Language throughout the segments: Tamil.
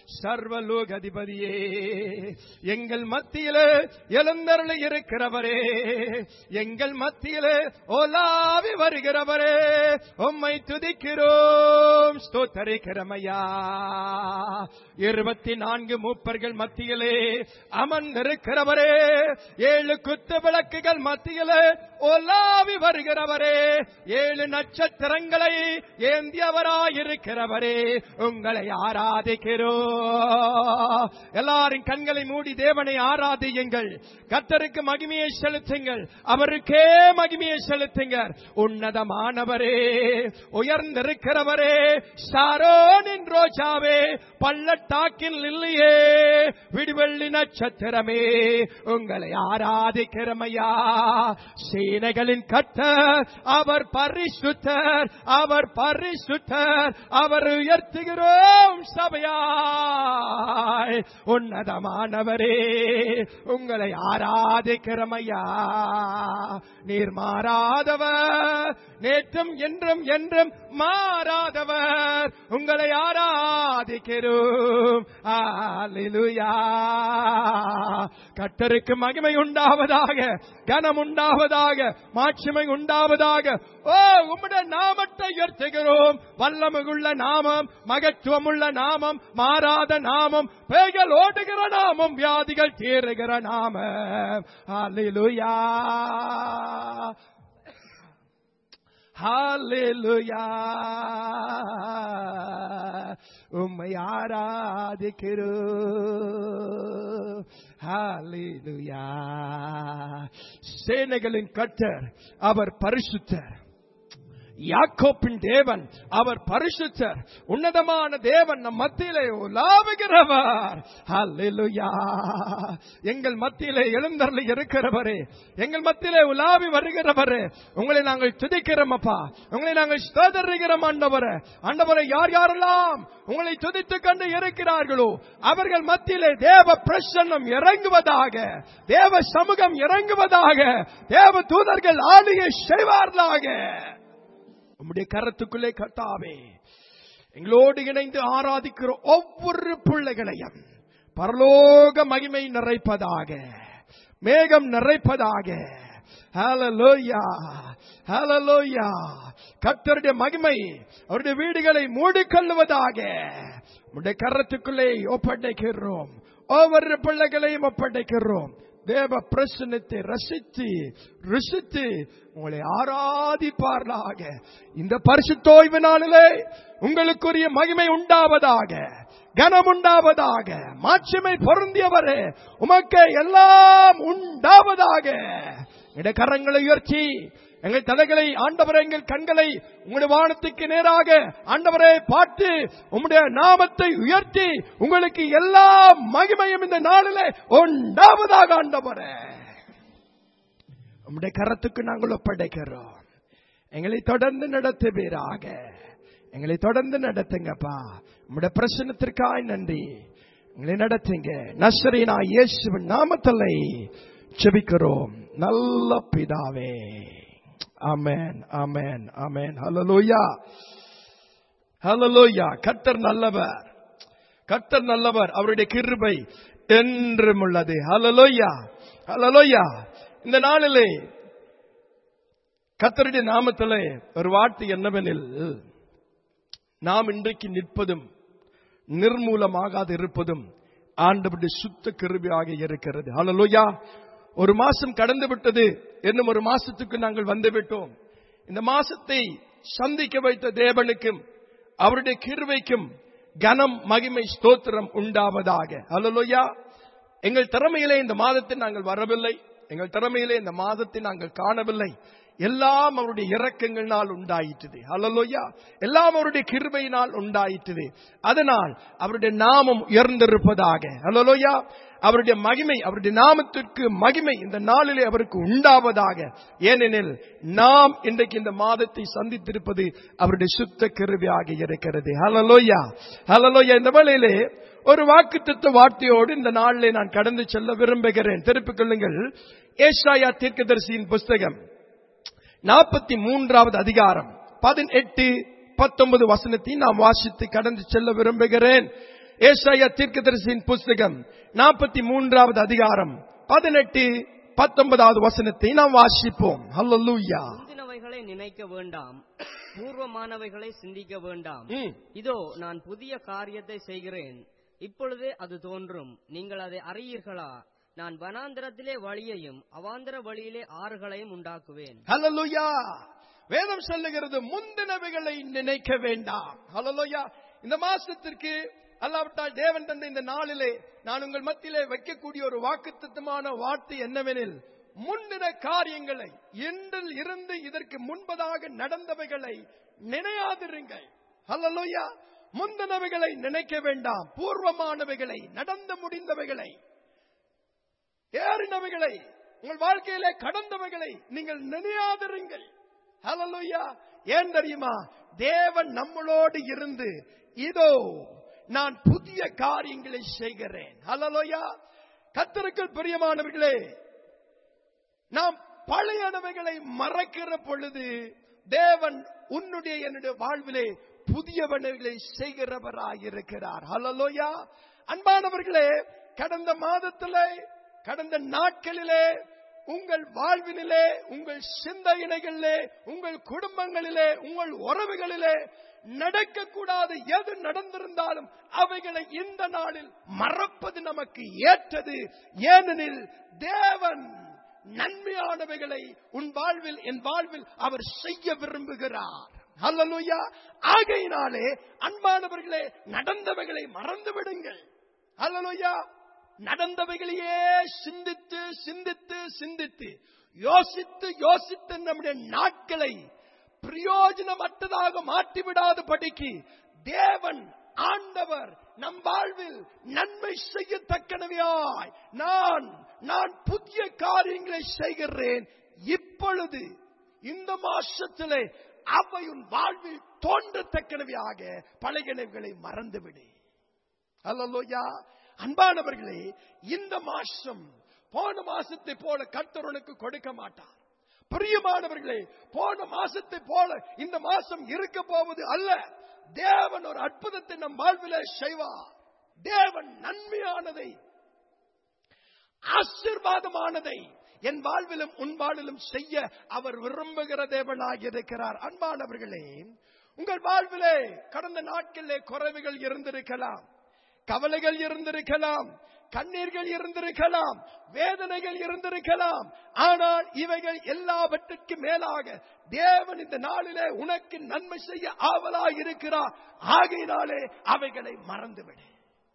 சர்வலோக அதிபதியே, எங்கள் மத்தியிலே எழுந்தருளி இருக்கிறவரே, எங்கள் மத்தியிலே ஓலாவி வருகிறவரே, உம்மை துதிக்கிறோம், ஸ்தோத்தரிக்கிறமையா. 24 மூப்பர்கள் மத்தியிலே அமர்ந்திருக்கிறவரே, 7 குத்து விளக்குகள் மத்தியிலே ஓலாவி வருகிறவரே, 7 நட்சத்திரங்களை ஏந்தியவராயிருக்கிறவரே, உங்களை ஆராதிக்கிறோம். எல்லாரும் கண்களை மூடி தேவனை ஆராதியுங்கள். கர்த்தருக்கு மகிமையை செலுத்துங்கள், அவருக்கே மகிமையை செலுத்துங்கள். உன்னதமானவரே, உயர்ந்திருக்கிறவரே, சாரோனின் ரோஜாவே, பள்ளத்தாக்கில் இல்லையே, விடிவெள்ளி நட்சத்திரமே, உங்களை ஆராதிக்கிறமையா. சேனைகளின் கர்த்தர் அவர் பரிசுத்தர், அவர் பரிசுத்தர், அவர் உயர்த்துகிறோம் சபையாய். உன்னதமானவரே, உங்களை ஆராதிக்கிறமையா. நீர் மாறாதவர், நேற்றும் என்றும் என்றும் மாறாதவர், உங்களை ஆராதிக்கிறோம். அல்லேலூயா. கர்த்தருக்கு மகிமை உண்டாவதாக, கனம் உண்டாவதாக, மாட்சிமை உண்டாவதாக. ஓ, உம்முடைய நாமத்தை உயர்த்துகிறோம். வல்லமையுள்ள நாமம், மகத்துவமுள்ள நாமம், மாறாத நாமம், பேய்கள் ஓடுகிற நாமம், வியாதிகள் தீருகிற நாமம். அல்லேலூயா, ஹல்லேலூயா. உம்மை ஆராதிக்கிறோம். ஹல்லேலூயா. சேனைகளின் கர்த்தர் அவர் பரிசுத்தர், யாக்கோப்பின் தேவன் அவர் பரிசுத்தர். உன்னதமான தேவன் நம் மத்தியிலே உலாவுகிறவர். ஹல்லேலூயா. எங்கள் மத்தியிலே எழுந்தருளி இருக்கிறவரே, எங்கள் மத்தியிலே உலாவி வருகிறவரே, உங்களை நாங்கள் துதிக்கிறோம் அப்பா, உங்களை நாங்கள் ஸ்தோத்திரிக்கிறோம் ஆண்டவரே. ஆண்டவரே, யார் யாரெல்லாம் உங்களை துதித்துக் கொண்டு இருக்கிறார்களோ அவர்கள் மத்தியிலே தேவ பிரசன்னம் இறங்குவதாக, தேவ சமூகம் இறங்குவதாக, தேவ தூதர்கள் ஆளுகை செய்வார்களாக. உம்முடைய கரத்துக்குள்ளே கர்த்தாவே, எங்களோடு இணைந்து ஆராதிக்கிற ஒவ்வொரு பிள்ளைகளையும் பரலோக மகிமை நிறைப்பதாக, மேகம் நிறைப்பதாக. ஹல்லேலூயா, ஹல்லேலூயா. கர்த்தருடைய மகிமை அவருடைய வீடுகளை மூடிக்கொள்வதாக. உம்முடைய கரத்துக்குள்ளே ஒப்படைக்கிறோம், ஒவ்வொரு பிள்ளைகளையும் ஒப்படைக்கிறோம். தேவ பிரசன்னத்தை ரசித்து ருசித்து உங்களை ஆராதிப்பார்களாக. இந்த பரிசுத்த ஓய்வு நாளிலே உங்களுக்குரிய மகிமை உண்டாவதாக, கனம் உண்டாவதாக, மாட்சிமை பொருந்தியவரே உமக்கு எல்லாம் உண்டாவதாக. எங்கள் கரங்களை உயர்த்தி எங்கள் தலைகளை ஆண்டவரே, எங்கள் கண்களை உங்களுடைய வானத்துக்கு நேராக ஆண்டவரை பார்த்து உம்முடைய நாமத்தை உயர்த்தி உங்களுக்கு எல்லா மகிமையும் இந்த நாளிலே உண்டாவதாக. ஆண்டவரே, உம்முடைய கரத்துக்கு நாங்கள் ஒப்படைக்கிறோம். எங்களை தொடர்ந்து நடத்துவீராக, எங்களை தொடர்ந்து நடத்துங்கப்பா. உம்முடைய பிரசன்னத்திற்காய் நன்றி. எங்களை நடத்துங்க. நசரேயனாகிய இயேசுவின் நாமத்திலே ஜெபிக்கிறோம் நல்ல பிதாவே. ஆமென், ஆமென், ஆமென். ஹல்லேலூயா, ஹல்லேலூயா. கர்த்தர் நல்லவர், கர்த்தர் நல்லவர், அவருடைய கிருபை என்றும் உள்ளது. ஹல்லேலூயா, ஹல்லேலூயா. இந்த நாளிலே கர்த்தருடைய நாமத்திலே ஒரு வார்த்தை என்னவெனில், நாம் இன்றைக்கு நிற்பதும் நிர்மூலமாகாது இருப்பதும் ஆண்டவருடைய சுத்த கிருபையாக இருக்கிறது. ஹல்லேலூயா. ஒரு மாசம் கடந்து விட்டது, இன்னும் ஒரு மாசத்துக்கு நாங்கள் வந்துவிட்டோம். இந்த மாசத்தை சந்திக்க வைத்த தேவனுக்கும் அவருடைய கிருபைக்கும் கனம் மகிமை ஸ்தோத்திரம் உண்டாவதாக. ஹல்லேலூயா. எங்கள் திறமையிலே இந்த மாதத்தை நாங்கள் வரவில்லை, எங்கள் திறமையிலே இந்த மாதத்தை நாங்கள் காணவில்லை. எல்லாம் அவருடைய இரக்கங்களினால் உண்டாயிற்று. ஹல்லேலூயா. எல்லாம் அவருடைய கிருபையினால் உண்டாயிற்று. அதனால் அவருடைய நாமம் உயர்ந்திருப்பதாக. ஹல்லேலூயா. அவருடைய மகிமை, அவருடைய நாமத்திற்கு மகிமை இந்த நாளிலே அவருக்கு உண்டாவதாக. ஏனெனில் நாம் இன்றைக்கு இந்த மாதத்தை சந்தித்திருப்பது அவருடைய சுத்த கிருபையாக இருக்கிறது. ஹல்லேலூயா, ஹல்லேலூயா. இந்த வேளையிலே ஒரு வாக்குத்தத்த வார்த்தையோடு இந்த நாளிலே நான் கடந்து செல்ல விரும்புகிறேன். திருப்பிக் கொள்ளுங்கள். ஏசாயா தீர்க்கதரிசியின் புஸ்தகம் 43வது அதிகாரம் 18, 19 வசனத்தை நாம் வாசித்து கடந்து செல்ல விரும்புகிறேன். ஏசாயா தீர்க்கதரிசியின் புஸ்தகம் 43வது அதிகாரம் 18-19 வசனத்தை நாம் வாசிப்போம். ஹல்லேலூயா. முந்தினவைகளை நினைக்க வேண்டாம், பூர்வமானவைகளை சிந்திக்க வேண்டாம். இதோ நான் புதிய காரியத்தை செய்கிறேன், இப்பொழுதே அது தோன்றும், நீங்கள் அதை அறியீர்களா? நான் வனாந்தரத்திலே வழியையும் அவாந்தர வழியிலே ஆறுகளையும் உண்டாக்குவேன். ஹல்லேலூயா. வேதம் சொல்லுகிறது முந்தினவைகளை நினைக்க வேண்டாம். ஹல்லேலூயா. இந்த மாசத்திற்கு அல்லாவிட்டால் தேவன் தந்த இந்த நாளிலே நான் உங்கள் மத்தியிலே வைக்கக்கூடிய ஒரு வாக்குத்தத்தமான வார்த்தை என்னவெனில், முந்தின காரியங்களை, இன்றில் இருந்து இதற்கு முன்பதாக நடந்தவைகளை நினையாதிருங்கள். ஹல்லேலூயா. முந்தினவைகளை நினைக்க வேண்டாம், பூர்வமானவைகளை, நடந்து முடிந்தவைகளை, ஏறினவைகளை, உங்கள் வாழ்க்கையிலே கடந்தவைகளை நீங்கள் நினையாதிருங்கள். ஹல்லேலூயா. ஏன் தெரியுமா? தேவன் நம்மளோடு இருந்து இதோ நான் புதிய காரியங்களை செய்கிறேன். ஹல்லேலூயா. கர்த்தருக்குள் பிரியமானவர்களே, நாம் பழையனவைகளை மறக்கிற பொழுது தேவன் உன்னுடைய என்னுடைய வாழ்விலே புதியவனைகளை செய்கிறவராயிருக்கிறார். ஹல்லேலூயா. அன்பானவர்களே, கடந்த மாதத்திலே, கடந்த நாட்களிலே, உங்கள் வாழ்வினிலே, உங்கள் சிந்தையினைகளிலே, உங்கள் குடும்பங்களிலே, உங்கள் உறவுகளிலே நடக்கக்கூடாது எது நடந்திருந்தாலும் அவைகளை இந்த நாளில் மறப்பது நமக்கு ஏற்றது. ஏனெனில் தேவன் நன்மையானவைகளை உன் வாழ்வில், என் வாழ்வில் அவர் செய்ய விரும்புகிறார். ஹல்லேலூயா. ஆகையினாலே அன்பானவர்களே, நடந்தவைகளை மறந்து விடுங்கள். ஹல்லேலூயா. நடந்தவைகளையே சிந்தித்து சிந்தித்து சிந்தித்து யோசித்து யோசித்து நம்முடைய நாட்களை பிரயோஜனமற்றதாக மாற்றிவிடாத படிக்கு தேவன் ஆண்டவர் நம் வாழ்வில் நன்மை செய்யத்தக்கனவையாய் நான் புதிய காரியங்களை செய்கிறேன், இப்பொழுது இந்த மாசத்திலே அவை உன் வாழ்வில் தோன்றத்தக்கனவையாக பழையனவைகளை மறந்துவிடு. ஹல்லேலூயா. அன்பானவர்களே, இந்த மாசம் போன மாசத்தை போல கர்த்தர் உனக்கு கொடுக்க மாட்டார். பிரியமானவர்களே, போன மாசத்தை போல இந்த மாசம் இருக்க போவது அல்ல. தேவன் ஒரு அற்புதத்தை நம் வாழ்விலே செய்வார். தேவன் நன்மையானதை, ஆசீர்வாதமானதை என் வாழ்விலும் உன் வாழ்விலும் செய்ய அவர் விரும்புகிற தேவனாக இருக்கிறார். அன்பானவர்களே, உங்கள் வாழ்விலே கடந்த நாட்களிலே குறைவுகள் இருந்திருக்கலாம், கவலைகள் இருந்திருக்கலாம், கண்ணீர்கள் இருந்திருக்கலாம், வேதனைகள் இருந்திருக்கலாம். ஆனால் இவைகள் எல்லாவற்றுக்கும் மேலாக தேவன் இந்த நாளிலே உனக்கு நன்மை செய்ய ஆவலாய் இருக்கிறார். ஆகையினாலே அவைகளை மறந்துவிடு.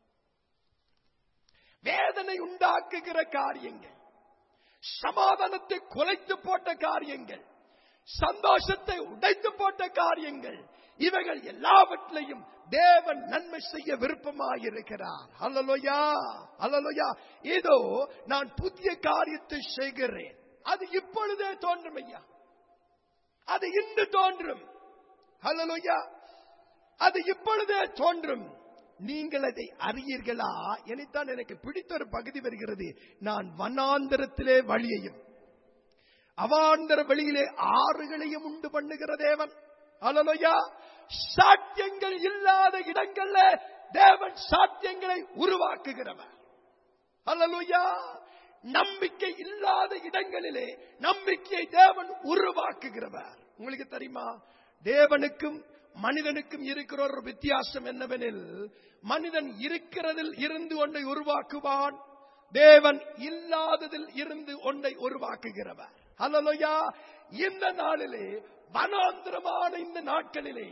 வேதனை உண்டாக்குகிற காரியங்கள், சமாதானத்தை குலைத்து போட்ட காரியங்கள், சந்தோஷத்தை உடைத்து போட்ட காரியங்கள், இவைகள் எல்லாவற்றையும் தேவன் நன்மை செய்ய விருப்பமாயிருக்கிறார். ஹல்லேலூயா. ஹல்லேலூயா. இதோ நான் புதிய காரியத்தை செய்கிறேன், அது இப்பொழுதே தோன்றும் ஐயா, அது இன்று தோன்றும். ஹல்லேலூயா. அது இப்பொழுதே தோன்றும், நீங்கள் அதை அறியீர்களா? எனத்தான் எனக்கு பிடித்த ஒரு பகுதி வருகிறது. நான் வனாந்தரத்திலே வழியையும் அவாந்தர வெளியிலே ஆறுகளையும் உண்டு பண்ணுகிற தேவன். ஹல்லேலூயா. சாத்தியங்கள் இல்லாத இடங்கள்ல தேவன் சாத்தியங்களை உருவாக்குகிறவர். ஹல்லேலூயா. நம்பிக்கை இல்லாத இடங்களிலே நம்பிக்கையை தேவன் உருவாக்குகிறவர். உங்களுக்கு தெரியுமா, தேவனுக்கும் மனிதனுக்கும் இருக்கிற ஒரு வித்தியாசம் என்னவெனில், மனிதன் இருக்கிறதில் இருந்து ஒன்றை உருவாக்குவான், தேவன் இல்லாததில் இருந்து ஒன்றை உருவாக்குகிறவர். ஹல்லேலூயா. இந்த நாளிலே, வனாந்திரமான இந்த நாட்களிலே,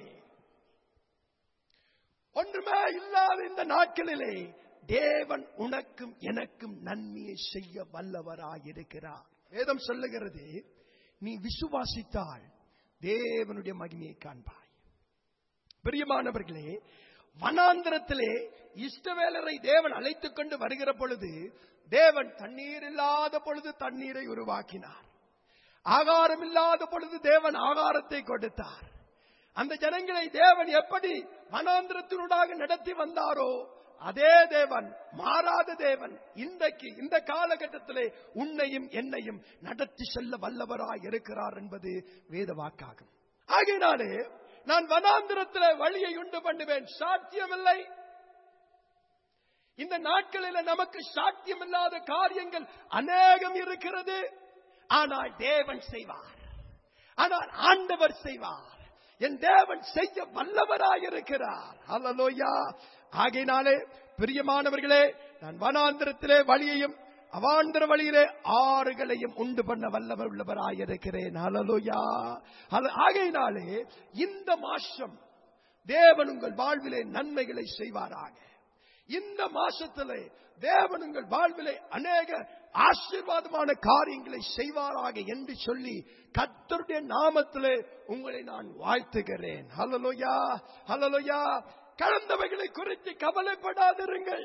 ஒன்றுமே இல்லாத இந்த நாட்களிலே தேவன் உனக்கும் எனக்கும் நன்மையை செய்ய வல்லவராயிருக்கிறார். வேதம் சொல்லுகிறது, நீ விசுவாசித்தால் தேவனுடைய மகிமையை காண்பாய். பிரியமானவர்களே, வனாந்திரத்திலே இஸ்ரவேலரை தேவன் அழைத்துக் கொண்டு வருகிற பொழுது தேவன் தண்ணீர் இல்லாத பொழுது தண்ணீரை உருவாக்கினார். ஆகாரம் இல்லாத பொழுது தேவன் ஆகாரத்தை கொடுத்தார். அந்த ஜனங்களை தேவன் எப்படி வனாந்திரத்தினூடாக நடத்தி வந்தாரோ அதே தேவன், மாறாத தேவன், இன்றைக்கு இந்த காலகட்டத்திலே உன்னையும் என்னையும் நடத்தி செல்ல வல்லவராய் இருக்கிறார் என்பது வேத வாக்காகும். ஆகையினாலே நான் வனாந்திரத்திலே வழியை உண்டு பண்ணுவேன். சாத்தியமில்லை, இந்த நாட்களில் நமக்கு சாத்தியமில்லாத காரியங்கள் அநேகம் இருக்கிறது. ஆனால் தேவன் செய்வார். ஆனால் ஆண்டவர் செய்வார். என் தேவன் செய்ய வல்லவராயிருக்கிறார். அல்லேலூயா. ஆகையினாலே பிரியமானவர்களே, நான் வனாந்திரத்திலே வழியையும் அவாந்தர வழியிலே ஆறுகளையும் உண்டு பண்ண வல்லவர் உள்ளவராயிருக்கிறேன். அல்லேலூயா. ஆகையினாலே இந்த மாசம் தேவன் உங்கள் வாழ்விலே நன்மைகளை செய்வாராக. இந்த மாசத்திலே தேவன் உங்கள் வாழ்விலே அநேக ஆசீர்வாதமான காரியங்களை செய்வாராக என்று சொல்லி கர்த்தருடைய நாமத்திலே உங்களை நான் வாழ்த்துகிறேன். ஹல்லேலூயா, ஹல்லேலூயா. கடந்தவைகளை குறித்து கவலைப்படாதிருங்கள்.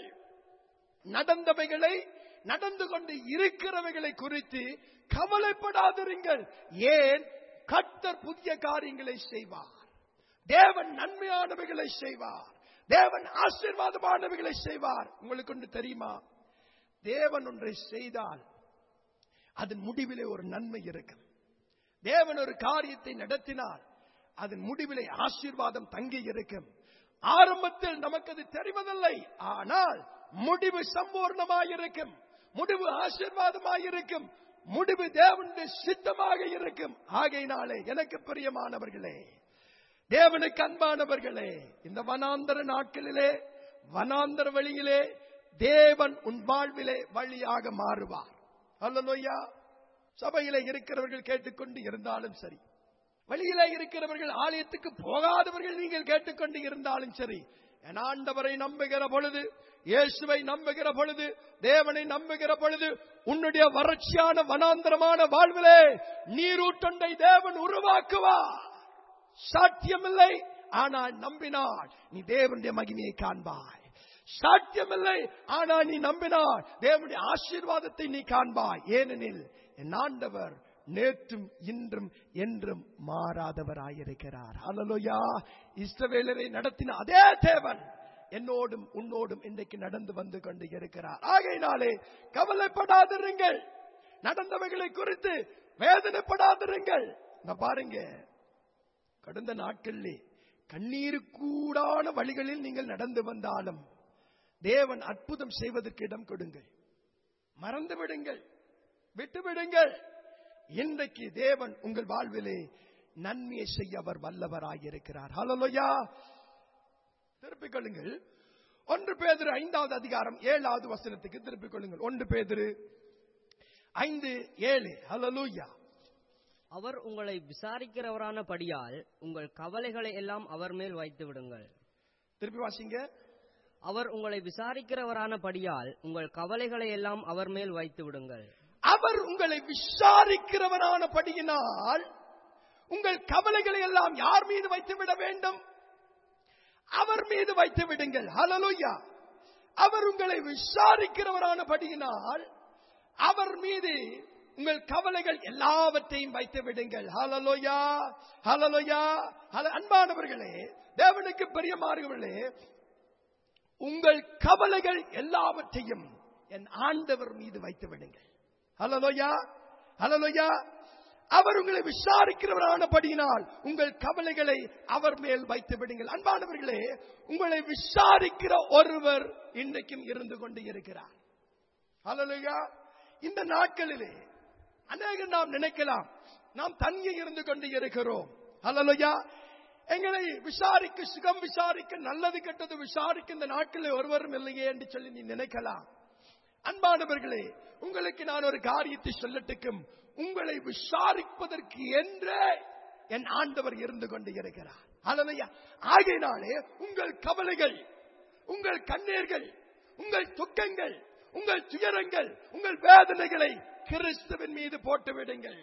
நடந்தவைகளை, நடந்து கொண்டு இருக்கிறவைகளை குறித்து கவலைப்படாதிருங்கள். ஏன்? கர்த்தர் புதிய காரியங்களை செய்வார். தேவன் நன்மையானவைகளை செய்வார். தேவன் ஆசீர்வாதமானவைகளை செய்வார். உங்களுக்கு ஒன்று தெரியுமா? தேவன் ஒன்றை செய்தால் அதன் முடிவிலே ஒரு நன்மை இருக்கும். தேவன் ஒரு காரியத்தை நடத்தினால் அதன் முடிவிலே ஆசீர்வாதம் தங்கி இருக்கும். ஆரம்பத்தில் நமக்கு அது தெரிவதில்லை. ஆனால் முடிவு சம்பூர்ணமாயிருக்கும். முடிவு ஆசீர்வாதமாயிருக்கும். முடிவு தேவனுடைய சித்தமாக இருக்கும். ஆகையினாலே எனக்கு பிரியமானவர்களே, தேவனுக்கு அன்பானவர்களே, இந்த வனாந்தர நாட்களிலே, வனாந்தர வழியிலே தேவன் உன் வாழ்விலே வழியாக மாறுவார். அல்லேலூயா. சபையிலே இருக்கிறவர்கள் கேட்டுக்கொண்டு இருந்தாலும் சரி, வழியிலே இருக்கிறவர்கள், ஆலயத்துக்கு போகாதவர்கள் நீங்கள் கேட்டுக்கொண்டு இருந்தாலும் சரி, என் ஆண்டவரை நம்புகிற பொழுது, இயேசுவை நம்புகிற பொழுது, தேவனை நம்புகிற பொழுது, உன்னுடைய வறட்சியான வனாந்தரமான வாழ்விலே நீரூற்றொன்றை தேவன் உருவாக்குவார். சாத்தியமில்லை, ஆனால் நம்பினால் நீ தேவனுடைய மகிமையை காண்பாய். சாத்தியமில்லை, ஆனால் நீ நம்பினால் தேவனுடைய ஆசீர்வாதத்தை நீ காண்பாய். ஏனெனில் என் ஆண்டவர் நேற்றும் இன்றும் என்றும் மாறாதவராயிருக்கிறார். அல்லேலூயா. இஸ்ரவேலரை நடத்தின அதே தேவன் என்னோடும் உன்னோடும் இன்றைக்கு நடந்து வந்து கொண்டு இருக்கிறார். ஆகையினாலே கவலைப்படாதிருங்கள். நடந்தவைகளை குறித்து வேதனைப்படாதிருங்கள். பாருங்க, கடந்த நாட்களிலே கண்ணீருக்கூடான வழிகளில் நீங்கள் நடந்து வந்தாலும் தேவன் அற்புதம் செய்வதற்கு இடம் கொடுங்கள். மறந்து விடுங்கள், விட்டுவிடுங்கள். இன்றைக்கு தேவன் உங்கள் வாழ்விலே நன்மையை செய்ய அவர் வல்லவராயிருக்கிறார். ஹல்லேலூயா. திருப்பிக் கொள்ளுங்கள். 1 பேதுரு 5வது அதிகாரம் 7வது வசனத்துக்கு திருப்பிக் கொள்ளுங்கள். 1 பேதுரு 5:7. ஹல்லேலூயா. அவர் உங்களை விசாரிக்கிறவரான படியால் உங்கள் கவலைகளை எல்லாம் அவர் மேல் வைத்து விடுங்கள். திருப்பி வாசிங்க. அவர் உங்களை விசாரிக்கிறவரான படியால் உங்கள் கவலைகளை எல்லாம் அவர் மேல் வைத்து விடுங்கள். அவர் உங்களை விசாரிக்கிறவரான படியினால் உங்கள் கவலைகளை எல்லாம் யார் மீது வைத்து விட வேண்டும்? அவர் மீது வைத்து விடுங்கள். ஹல்லேலூயா. அவர் உங்களை விசாரிக்கிறவரான படியினால் அவர் மீது உங்கள் கவலைகள் எல்லாவற்றையும் வைத்து விடுங்கள். ஹல்லேலூயா, ஹல்லேலூயா. அன்பானவர்களே, தேவனுக்கு பிரியமானவர்களே, உங்கள் கவலைகள் எல்லாவற்றையும் என் ஆண்டவர் மீது வைத்து விடுங்கள். ஹல்லேலூயா, ஹல்லேலூயா. அவர் உங்களை விசாரிக்கிறவரானபடியினால் உங்கள் கவலைகளை அவர் மேல் வைத்து விடுங்கள். அன்பானவர்களே, உங்களை விசாரிக்கிற ஒருவர் இன்றைக்கும் இருந்து கொண்டு இருக்கிறார். ஹல்லேலூயா. இந்த நாட்களிலே அநேகம் நாம் நினைக்கலாம், நாம் தங்கி இருந்து கொண்டு இருக்கிறோம். ஹல்லேலூயா. எங்களை விசாரிக்க, சுகம் விசாரிக்க, நல்லது கெட்டது விசாரிக்க இந்த நாட்களில் ஒருவரும் இல்லையே என்று சொல்லி நீ நினைக்கலாம். அன்பானவர்களே, உங்களுக்கு நான் ஒரு காரியத்தை சொல்லட்டுக்கும். உங்களை விசாரிப்பதற்கு என்றே என் ஆண்டவர் இருந்து கொண்டு இருக்கிறார். ஹல்லேலூயா. ஆகையினாலே உங்கள் கவலைகள், உங்கள் கண்ணீர்கள், உங்கள் துக்கங்கள், உங்கள் துயரங்கள், உங்கள் வேதனைகளை கிறிஸ்துவின் மீது போட்டு விடுங்கள்.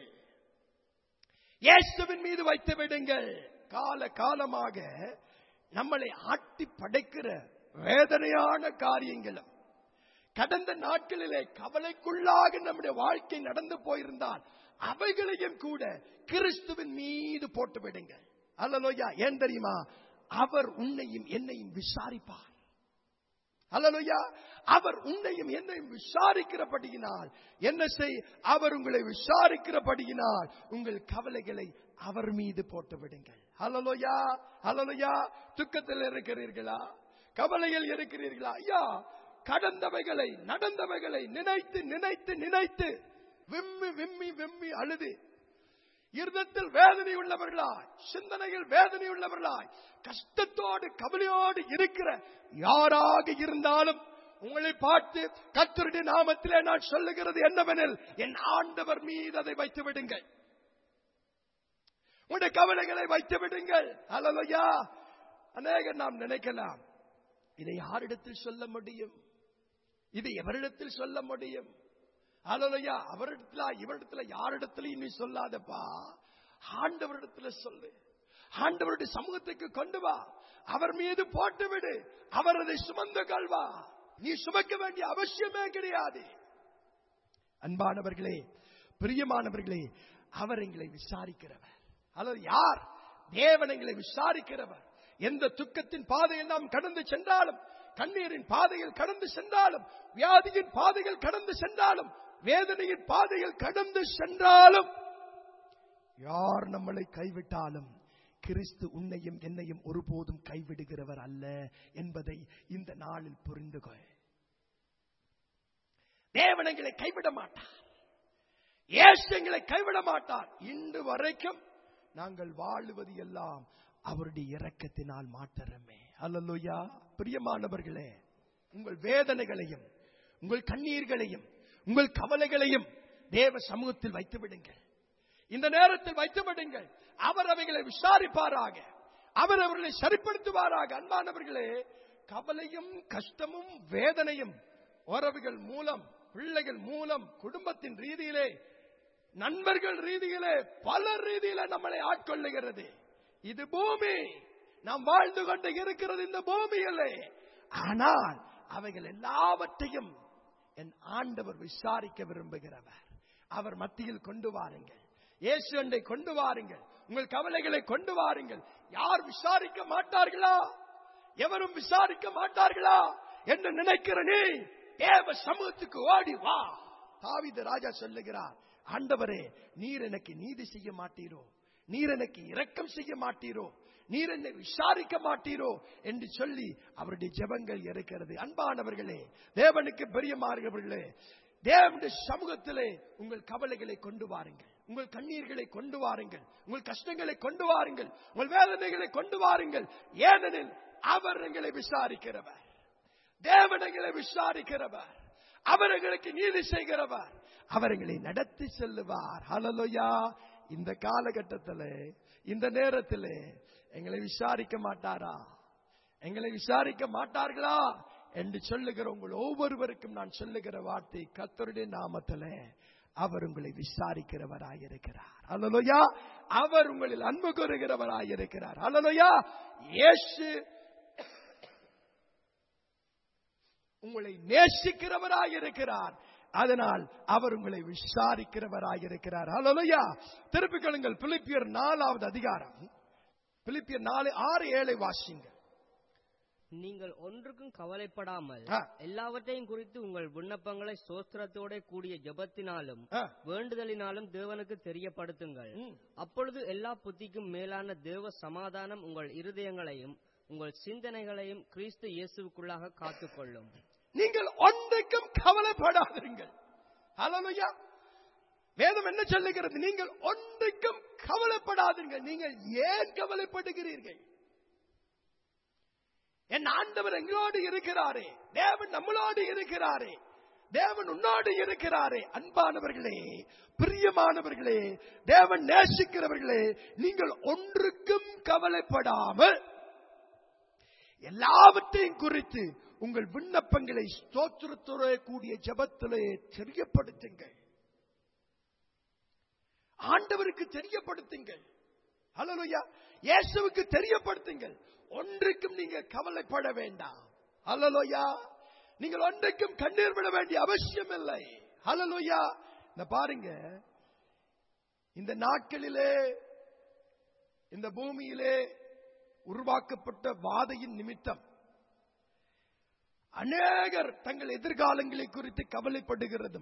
இயேசுவின் மீது வைத்து விடுங்கள். கால காலமாக நம்மளை ஆட்டி படைக்கிற வேதனையான காரியங்களும் கடந்த நாட்களிலே கவலைக்குள்ளாக நம்முடைய வாழ்க்கை நடந்து போயிருந்தால் அவைகளையும் கூட கிறிஸ்துவின் மீது போட்டு விடுங்கள். அல்லேலூயா. ஏன் தெரியுமா? அவர் உன்னையும் என்னையும் விசாரிப்பார். அல்லேலூயா. அவர் உன்னையும் என்னையும் விசாரிக்கிறபடியினால் என்ன செய்? அவர் உங்களை விசாரிக்கிறபடியினால் உங்கள் கவலைகளை அவர் மீது போட்டு விடுங்கள். அல்லேலூயா, அல்லேலூயா. துக்கத்தில் இருக்கிறீர்களா? கவலையில் இருக்கிறீர்களா? ஐயா, கடந்தவைகளை நடந்தவைகளை நினைத்து நினைத்து நினைத்து விம்மி விம்மி விம்மி அழுது இருதத்தில் வேதனை உள்ளவர்களாய், சிந்தனையில் வேதனை உள்ளவர்களாய், கஷ்டத்தோடு கவலையோடு இருக்கிற யாராக இருந்தாலும் உங்களை பார்த்து கர்த்தருடைய நாமத்திலே நான் சொல்லுகிறது என்னவெனில், என் ஆண்டவர் மீது அதை வைத்து விடுங்கள். உங்களுடைய கவலைகளை வைத்து விடுங்கள். அல்லேலூயா. அநேகர் நாம் நினைக்கலாம், இதை யாரிடத்தில் சொல்ல முடியும், இதை எவரிடத்தில் சொல்ல முடியும்? அல்லேலூயா. அவரிடத்துல இவரிடத்துல யாரிடத்திலையும் நீ சொல்லாதப்பா, ஆண்டவரிடத்துல சொல்லு. ஆண்டவருடைய சமூகத்துக்கு கொண்டு வா, அவர் மீது போட்டு விடு, அவர் அதை சுமந்து கொள்வா. நீ சுமக்க வேண்டிய அவசியமே கிடையாது. அன்பானவர்களே, பிரியமானவர்களே, அவர் எங்களை விசாரிக்கிறவர். அல்லது யார்? தேவன் எங்களை விசாரிக்கிறவர். எந்த துக்கத்தின் பாதையில் நாம் கடந்து சென்றாலும், கண்ணீரின் பாதையில் கடந்து சென்றாலும், வியாதியின் பாதையில் கடந்து சென்றாலும், வேதனையின் பாதையில் கடந்து சென்றாலும், யார் நம்மளை கைவிட்டாலும் கிறிஸ்து உன்னையும் என்னையும் ஒருபோதும் கைவிடுகிறவர் அல்ல என்பதை இந்த நாளில் புரிந்து கொள். தேவன் எங்களை கைவிட மாட்டார், இயேசு எங்களை கைவிட மாட்டார். இன்று வரைக்கும் நாங்கள் வாழுவது எல்லாம் அவருடைய இரக்கத்தினால் மாத்திரமே. அல்லேலூயா. பிரியமானவர்களே, உங்கள் வேதனைகளையும் உங்கள் கண்ணீர்களையும் உங்கள் கவலைகளையும் தேவ சமூகத்தில் வைத்து விடுங்கள். இந்த நேரத்தில் வைத்து விடுங்கள். அவர் அவைகளை விசாரிப்பாராக, அவர் அவர்களை சரிப்படுத்துவாராக. அன்பானவர்களே, கவலையும் கஷ்டமும் வேதனையும் உறவுகள் மூலம், பிள்ளைகள் மூலம், குடும்பத்தின் ரீதியிலே, நண்பர்கள் ரீதியிலே, பல ரீதியில நம்மளை ஆட்கொள்ளுகிறது. இது பூமி, நாம் வாழ்ந்து கொண்டு இருக்கிறது இந்த பூமியிலே. ஆனால் அவைகள் எல்லாவற்றையும் என் ஆண்டவர் விசாரிக்க விரும்புகிறவர். அவர் மத்தியில் கொண்டு வாருங்கள், இயேசு அண்டை கொண்டு வாருங்கள், உங்கள் கவலைகளை கொண்டு வாருங்கள். யார் விசாரிக்க மாட்டார்களா, எவரும் விசாரிக்க மாட்டார்களா என்று நினைக்கிற நீ தேவ சமூகத்துக்கு ஓடி வா. தாவீது ராஜா சொல்லுகிறார், ஆண்டவரே, நீர் எனக்கு நீதி செய்ய மாட்டீரோ, நீர் எனக்கு இரக்கம் செய்ய மாட்டீரோ, நீர் என்னை விசாரிக்க மாட்டீரோ என்று சொல்லி அவருடைய ஜெபங்கள் இருக்கிறது. அன்பானவர்களே, தேவனுக்கு பிரியமானவர்களே, தேவனுடைய சமூகத்திலே உங்கள் கவலைகளை கொண்டு வாருங்கள், உங்கள் கண்ணீர்களை கொண்டு வாருங்கள், உங்கள் கஷ்டங்களை கொண்டு வாருங்கள், உங்கள் வேதனைகளை கொண்டு வாருங்கள். ஏனெனில் அவர் எங்களை விசாரிக்கிறவர், தேவன் எங்களை விசாரிக்கிறவர், அவர் எங்களுக்கு நீதி செய்கிறவர், அவர் எங்களை நடத்தி செல்லுவார். ஹல்லேலூயா. இந்த காலகட்டத்திலே, இந்த நேரத்திலே எங்களை விசாரிக்க மாட்டாரா, எங்களை விசாரிக்க மாட்டார்களா என்று சொல்லுகிற உங்கள் ஒவ்வொருவருக்கும் நான் சொல்லுகிற வார்த்தை, கர்த்தருடைய நாமத்திலே அவர் உங்களை விசாரிக்கிறவராயிருக்கிறார். ஹல்லேலூயா. அவர் உங்களில் அன்பு கூறுகிறவராயிருக்கிறார். ஹல்லேலூயா. இயேசு உங்களை நேசிக்கிறவராயிருக்கிறார். அதனால் அவர் உங்களை விசாரிக்கிறவராயிருக்கிறார். ஹல்லேலூயா. திருப்பிக் கொள்ளுங்கள் பிலிப்பியர் 4வது அதிகாரம், பிலிப்பியர் 4:6-7 வாசிங்க. நீங்கள் ஒன்றுக்கும் கவலைப்படாமல் எல்லாவற்றையும் குறித்து உங்கள் விண்ணப்பங்களை ஸ்தோத்திரத்தோட கூடிய ஜெபத்தினாலும் வேண்டுதலினாலும் தேவனுக்கு தெரியப்படுத்துங்கள். அப்பொழுது எல்லா புத்திக்கும் மேலான தேவ சமாதானம் உங்கள் இருதயங்களையும் உங்கள் சிந்தனைகளையும் கிறிஸ்து இயேசுவுக்குள்ளாக காத்துக்கொள்ளும். நீங்கள் ஒன்றுக்கும் கவலைப்படாதீர்கள். ஹல்லேலூயா. வேதம் என்ன சொல்லுகிறது? நீங்கள் ஒன்றுக்கும் கவலைப்படாதீர்கள். நீங்கள் ஏன் கவலைப்படுகிறீர்கள்? என் ஆண்டவர் எங்களோடு இருக்கிறாரே, தேவன் நம்மளோடு இருக்கிறாரே, தேவன் உன்னோடு இருக்கிறாரே. அன்பானவர்களே, பிரியமானவர்களே, தேவன் நேசிக்கிறவர்களே, நீங்கள் ஒன்றுக்கும் கவலைப்படாமல் எல்லாவற்றையும் குறித்து உங்கள் விண்ணப்பங்களை ஸ்தோத்திரத்தோட கூடிய ஜெபத்திலே தெரியப்படுத்துங்கள். ஆண்டவருக்கு தெரியப்படுத்துங்கள். ஹல்லேலூயா. இயேசுவுக்கு தெரியப்படுத்துங்கள். ஒன்றுக்கும் நீங்க கவலைப்பட வேண்டாம். ஹல்லேலூயா. நீங்கள் ஒன்றுக்கும் கண்ணீர் விட வேண்டிய அவசியம் இல்லை. ஹல்லேலூயா. இந்த பாருங்க, இந்த நாட்களிலே இந்த பூமியிலே உருவாக்கப்பட்ட வாதையின் நிமித்தம் அநேகர் தங்கள் எதிர்காலங்களை குறித்து கவலைப்படுகிறதும்,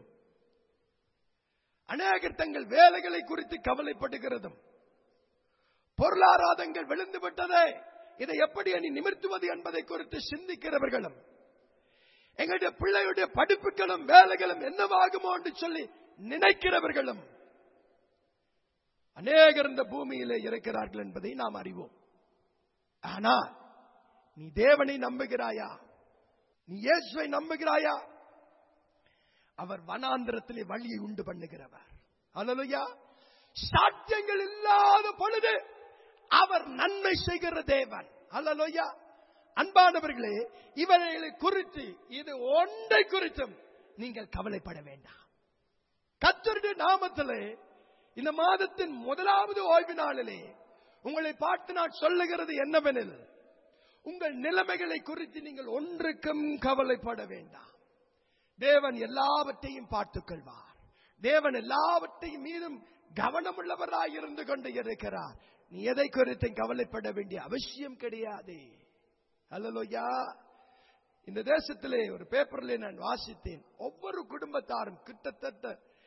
அநேகர் தங்கள் வேலைகளை குறித்து கவலைப்படுகிறதும், பொருளாதாரங்கள் விழுந்து விட்டதே, இதை எப்படி அணி நிமிர்த்துவது என்பதை குறித்து சிந்திக்கிறவர்களும், எங்களுடைய பிள்ளையுடைய படிப்புகளும் வேலைகளும் என்னவாகுமோ என்று சொல்லி நினைக்கிறவர்களும் அநேகர் இந்த பூமியிலே இருக்கிறார்கள் என்பதை நாம் அறிவோம். ஆனால் நீ தேவனை நம்புகிறாயா? நீ இயேசுவை நம்புகிறாயா? அவர் வனாந்திரத்திலே வழியை உண்டு பண்ணுகிறவர். அல்லேலூயா. சாத்தியங்கள் இல்லாத பொழுது அவர் நன்மை செய்கிற தேவன். அல்லேலூயா. அன்பானவர்களே, இவர்களை குறித்து இது ஒன்றை குறித்தும் நீங்கள் கவலைப்பட வேண்டாம். கர்த்தருடைய நாமத்திலே இந்த மாதத்தின் முதலாவது ஓய்வு நாளிலே உங்களை பார்த்து நான் சொல்லுகிறது என்னவெனில், உங்கள் நிலைமைகளை குறித்து நீங்கள் ஒன்றுக்கும் கவலைப்பட வேண்டாம். தேவன் எல்லாவற்றையும் பார்த்துக் கொள்வார். தேவன் எல்லாவற்றையும் மீதும் கவனமுள்ளவராய் இருந்து கொண்டு இருக்கிறார். நீ எதை குறித்தும் கவலைப்பட வேண்டிய அவசியம் கிடையாது. அல்லேலூயா. இந்த தேசத்திலே ஒரு பேப்பரிலே நான் வாசித்தேன். ஒவ்வொரு குடும்பத்தாரும் கிட்டத்தட்ட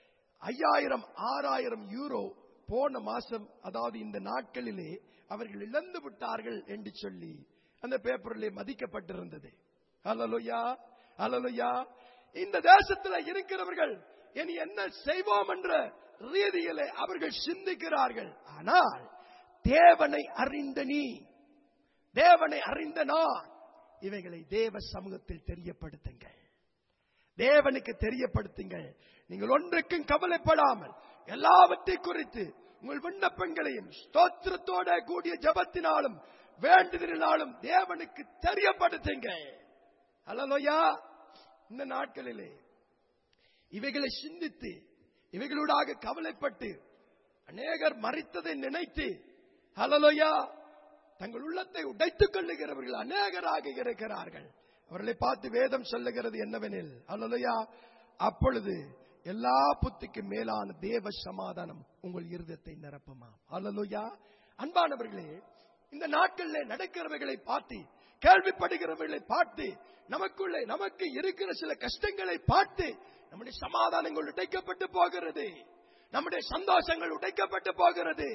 5000-6000 யூரோ போன மாசம், அதாவது இந்த நாட்களிலே அவர்கள் இழந்து விட்டார்கள் என்று சொல்லி அந்த பேப்பரிலே மதிக்கப்பட்டிருந்தது. அல்லேலூயா, அல்லேலூயா. இந்த தேசத்தில் இருக்கிறவர்கள் இனி என்ன செய்வோம் என்ற ரீதியிலே அவர்கள் சிந்திக்கிறார்கள். ஆனால் தேவனை அறிந்த நீ, தேவனை அறிந்த நான், இவைகளை தேவ சமூகத்தில் தெரியப்படுத்துங்கள். தேவனுக்கு தெரியப்படுத்துங்கள். நீங்கள் ஒன்றுக்கும் கவலைப்படாமல் எல்லாவற்றை குறித்து உங்கள் விண்ணப்பங்களையும் ஸ்தோத்திரத்தோட கூடிய ஜெபத்தினாலும் வேண்டுதலினாலும் தேவனுக்கு தெரியப்படுத்துங்கள். அல்லேலூயா. இந்த நாட்களிலே இவைகளை சிந்தித்து இவைகளூடாக கவலைப்பட்டு அநேகர் மரித்ததை நினைத்து அல்லேலூயா தங்கள் உள்ளத்தை உடைத்துக் கொள்ளுகிறவர்கள் அநேகராக இருக்கிறார்கள். அவர்களை பார்த்து வேதம் சொல்லுகிறது என்னவெனில், அல்லேலூயா, அப்பொழுது எல்லா புத்திக்கும் மேலான தேவ சமாதானம் உங்கள் இருதயத்தை நிரப்புமா. அல்லேலூயா. அன்பானவர்களே, இந்த நாட்களில் நடக்கிறவர்களை பார்த்து, கேள்விப்படுகிறவர்களை பார்த்து, நமக்குள்ளே நமக்கு இருக்கிற சில கஷ்டங்களை பார்த்து நம்முடைய சமாதானங்கள் உடைக்கப்பட்டு போகிறது, நம்முடைய சந்தோஷங்கள் உடைக்கப்பட்டு போகிறது.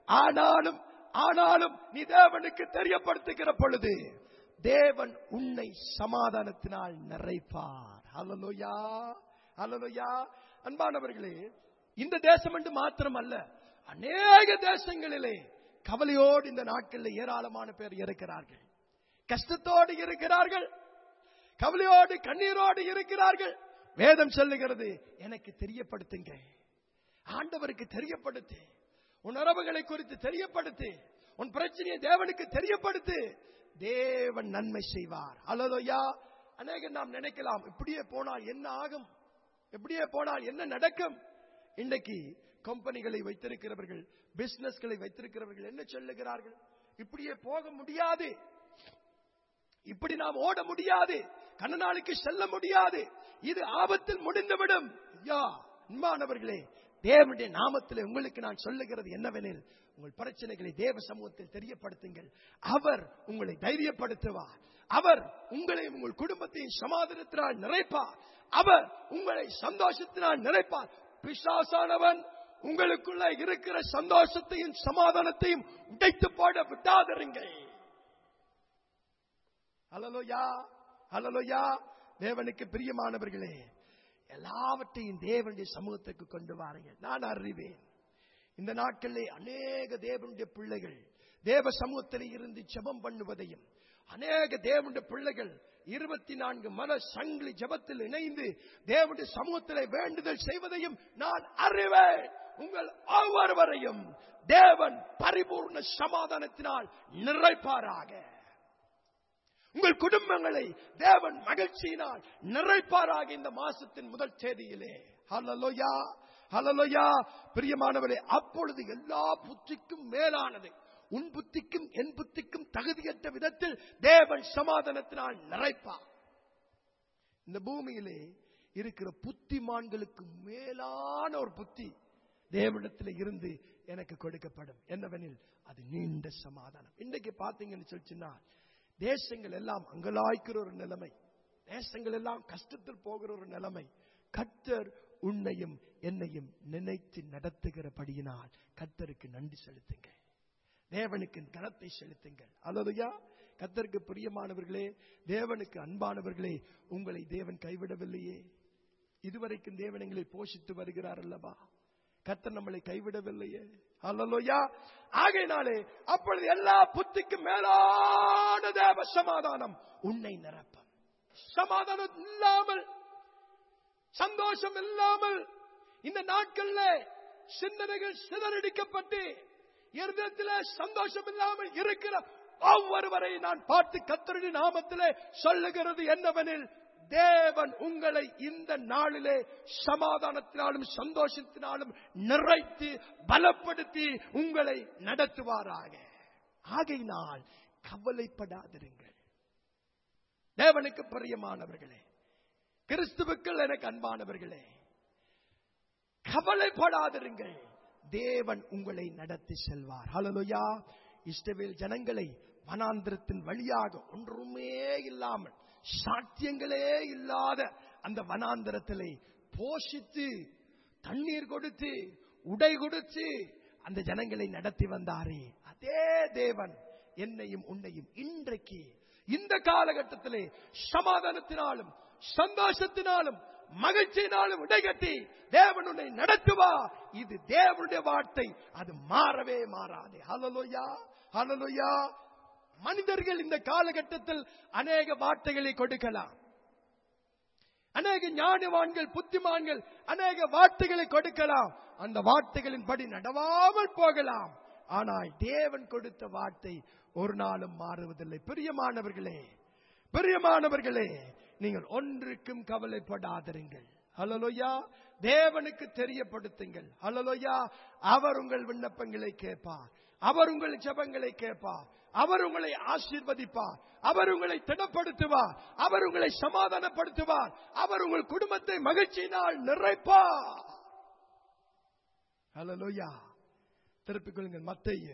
ஆனாலும் நீ தேவனுக்கு தெரியப்படுத்துகிற பொழுது தேவன் உன்னை சமாதானத்தினால் நிறைப்பார். அல்லேலூயா, அல்லேலூயா. அன்பானவர்களே, இந்த தேசம் என்று மாத்திரம் அல்ல, அநேக தேசங்களிலே கவலையோடு இந்த நாட்களில் ஏராளமான பேர் இருக்கிறார்கள். கஷ்டத்தோடு இருக்கிறார்கள், கவலையோடு கண்ணீரோடு இருக்கிறார்கள். வேதம் சொல்லுகிறது, எனக்கு தெரியப்படுத்துங்க, ஆண்டவருக்கு தெரியப்படுத்து, உன் உறவுகளை குறித்து தெரியப்படுத்து, உன் பிரச்சனையை தேவனுக்கு தெரியப்படுத்து, தேவன் நன்மை செய்வார். அல்லேலூயா. அநேகம் நாம் நினைக்கலாம், இப்படியே போனால் என்ன ஆகும், இப்படியே போனால் என்ன நடக்கும். இன்றைக்கு கம்பெனிகளை வைத்திருக்கிறவர்கள், பிசினஸ்களை வைத்திருக்கிறவர்கள் என்ன சொல்லுகிறார்கள், இப்படியே போக முடியாது, இப்படி நாம் ஓட முடியாது, கண்ணனாளுக்கு செல்ல முடியாது, இது ஆபத்தில் முடிந்துவிடும். அன்பானவர்களே, தேவனுடைய நாமத்தில் உங்களுக்கு நான் சொல்லுகிறது என்னவெனில், உங்கள் பிரச்சனைகளை தேவ சமூகத்தில் தெரியப்படுத்துங்கள். அவர் உங்களை தைரியப்படுத்துவார். அவர் உங்களை உங்கள் குடும்பத்தையும் சமாதானத்தினால் நிறைப்பார். அவர் உங்களை சந்தோஷத்தினால் நிறைப்பார். பிசாசானவன் உங்களுக்குள்ள இருக்கிற சந்தோஷத்தையும் சமாதானத்தையும் உடைத்து போட விடாதீர்கள். அல்லேலூயா, அல்லேலூயா. தேவனுக்கு பிரியமானவர்களே, எல்லாவற்றையும் தேவனுடைய சமூகத்துக்கு கொண்டு வாருங்கள். நான் அறிவேன், இந்த நாட்களிலே அநேக தேவனுடைய பிள்ளைகள் தேவ சமூகத்தில் இருந்து ஜெபம் பண்ணுவதையும், அநேக தேவனுடைய பிள்ளைகள் 24 மன சங்கிலி ஜெபத்தில் இணைந்து தேவனுடைய சமூகத்திலே வேண்டுதல் செய்வதையும் நான் அறிவேன். உங்கள் ஒவ்வொருவரையும் தேவன் பரிபூர்ண சமாதானத்தினால் நிறைப்பாராக. உங்கள் குடும்பங்களை தேவன் மகிழ்ச்சியினால் நிறைப்பாராக இந்த மாசத்தின் முதல் தேதியிலே. ஹல்லேலூயா, ஹல்லேலூயா. பிரியமானவரே, அப்பொழுது எல்லா புத்திக்கும் மேலானது, உன் புத்திக்கும் என் புத்திக்கும் தகுதியற்ற விதத்தில் தேவன் சமாதானத்தினால் நிறைப்பார். இந்த பூமியிலே இருக்கிற புத்திமான்களுக்கு மேலான ஒரு புத்தி தேவனிடத்தில் இருந்து எனக்கு கொடுக்கப்படும். என்னவெனில், அது நீண்ட சமாதானம். இன்றைக்கு பார்த்தீங்கன்னு சொல்லிச்சுன்னா, தேசங்கள் எல்லாம் அங்கலாய்க்கிற ஒரு நிலைமை, தேசங்கள் எல்லாம் கஷ்டத்தில் போகிற ஒரு நிலைமை. கர்த்தர் உன்னையும் என்னையும் நினைத்து நடத்துகிறபடியினால் கர்த்தருக்கு நன்றி செலுத்துங்க, தேவனுக்கு கனத்தை செலுத்துங்கள். அல்லேலூயா. கர்த்தருக்கு பிரியமானவர்களே, தேவனுக்கு அன்பானவர்களே, உங்களை தேவன் கைவிடவில்லையே. இதுவரைக்கும் தேவன் எங்களை போஷித்து வருகிறார் அல்லவா? கர்த்தர் நம்மளை கைவிடவில்லையே. அல்லேலூயா. ஆகையினாலே அப்பொழுது எல்லா புத்திக்கும் மேலான தேவ சமாதானம் உன்னை நிரப்பும். சமாதானம் இல்லாமல், சந்தோஷம் இல்லாமல் இந்த நாட்கள்ல சிந்தனைகள் சிதறடிக்கப்பட்டு இருதயத்திலே சந்தோஷம் இல்லாமல் இருக்கிற ஒவ்வொருவரை நான் பார்த்து கர்த்தருடைய நாமத்திலே சொல்லுகிறது என்னவெனில், தேவன் உங்களை இந்த நாளிலே சமாதானத்தினாலும் சந்தோஷத்தினாலும் நிறைத்து பலப்படுத்தி உங்களை நடத்துவாராக. ஆகையினால் கவலைப்படாதிருங்கள். தேவனுக்கு பிரியமானவர்களே, கிறிஸ்துவுக்குள் எனக்கு அன்பானவர்களே, கவலைப்படாதிருங்கள். தேவன் உங்களை நடத்தி செல்வார். ஹல்லேலூயா. இஸ்ரவேல் ஜனங்களை வனாந்திரத்தின் வழியாக ஒன்றுமே இல்லாமல், சாத்தியங்களே இல்லாத அந்த வனாந்திரத்திலே போஷித்து, தண்ணீர் கொடுத்து, உடை கொடுத்து அந்த ஜனங்களை நடத்தி வந்தாரே, அதே தேவன் என்னையும் உன்னையும் இன்றைக்கு இந்த காலகட்டத்திலே சமாதானத்தினாலும் சந்தோஷத்தினாலும் மகிழ்ச்சியினாலும் உடைகட்டி தேவன் உன்னை நடத்துவார். இது தேவனுடைய வார்த்தை, அது மாறவே மாறாது. ஹல்லேலூயா, ஹல்லேலூயா. மனிதர்கள் இந்த காலகட்டத்தில் அநேக வார்த்தைகளை கொடுக்கலாம், அநேக ஞானவான்கள் புத்திமான்கள் அநேக வார்த்தைகளை கொடுக்கலாம், அந்த வார்த்தைகளின் படி நடவாமல் போகலாம். ஆனால் தேவன் கொடுத்த வார்த்தை ஒரு நாளும் மாறுவதில்லை. பிரியமானவர்களே, பிரியமானவர்களே, நீங்கள் ஒன்றுக்கும் கவலைப்படாதிருங்கள். ஹல்லேலூயா. தேவனுக்கு தெரியப்படுத்துங்கள். ஹல்லேலூயா. அவர் உங்கள் விண்ணப்பங்களை கேட்பார், அவர் உங்கள் ஜெபங்களை கேட்பார், அவர் உங்களை ஆசீர்வதிப்பார், அவர் உங்களை திடப்படுத்துவார், அவர் உங்களை சமாதானப்படுத்துவார், அவர் உங்கள் குடும்பத்தை மகிழ்ச்சியினால் நிறைப்பார். ஹல்லேலூயா. திருப்பிக் கொள்ளுங்கள். மத்தேயு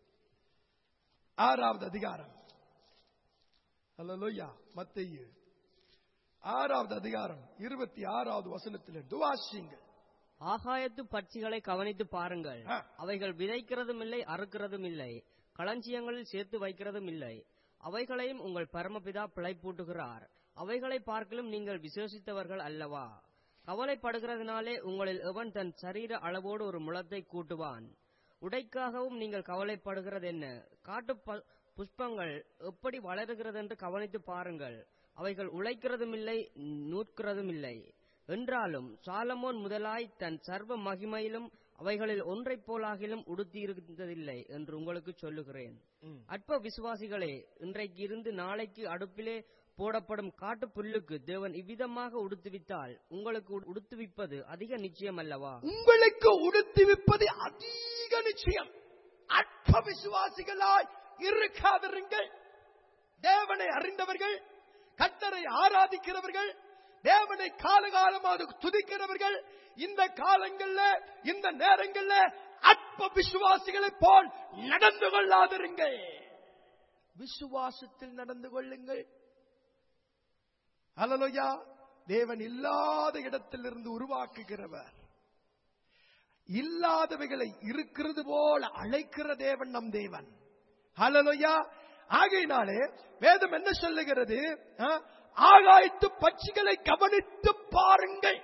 6வது அதிகாரம். ஹல்லேலூயா. மத்தேயு 6வது அதிகாரம் 26வது வசனத்திலிருந்து வாசியுங்கள். ஆகாயத்து பட்சிகளை கவனித்து பாருங்கள், அவைகள் விதைக்கிறதும் இல்லை, அறுக்கிறதும் இல்லை, களஞ்சியங்களில் சேர்த்து வைக்கிறதும் இல்லை, அவைகளையும் உங்கள் பரமபிதா பிழைப்பூட்டுகிறார். அவைகளை பார்க்கலும் நீங்கள் விசேஷித்தவர்கள் அல்லவா? கவலைப்படுகிறதுனாலே உங்களில் எவன் தன் சரீர அளவோடு ஒரு முழத்தை கூட்டுவான்? உடைக்காகவும் நீங்கள் கவலைப்படுகிறது என்ன? காட்டு புஷ்பங்கள் எப்படி வளருகிறது என்று கவனித்து பாருங்கள், அவைகள் உழைக்கிறதும் இல்லை, நூற்கிறதும் இல்லை. என்றாலும் சாலமோன் முதலாய் தன் சர்வ மகிமையிலும் அவைகளில் ஒன்றை போலாகிலும் உடுத்தியிருந்ததில்லை என்று உங்களுக்கு சொல்லுகிறேன். அற்ப விசுவாசிகளே, இன்றைக்கு இருந்து நாளைக்கு அடுப்பிலே போடப்படும் காட்டு புல்லுக்கு தேவன் இவ்விதமாக உடுத்துவித்தால் உங்களுக்கு உடுத்துவிப்பது அதிக நிச்சயம் அல்லவா? உங்களுக்கு உடுத்துவிப்பது அதிக நிச்சயம். அற்ப விசுவாசிகளாய் இருக்காதிருங்கள். தேவனை அறிந்தவர்கள், கர்த்தரை ஆராதிக்கிறவர்கள், தேவனை காலகாலமாக துதிக்கிறவர்கள் இந்த காலங்கள்ல, இந்த நேரங்கள்ல அற்ப விசுவாசிகளை போல் நடந்து கொள்ளாதிருங்கள். விசுவாசத்தில் நடந்து கொள்ளுங்கள். ஹல்லேலூயா. தேவன் இல்லாத இடத்திலிருந்து உருவாக்குகிறவர், இல்லாதவைகளை இருக்கிறது போல அழைக்கிற தேவன் நம் தேவன். ஹல்லேலூயா. ஆகையினாலே வேதம் என்ன சொல்லுகிறது? ஆகாயத்து பட்சிகளை கவனித்து பாருங்கள்.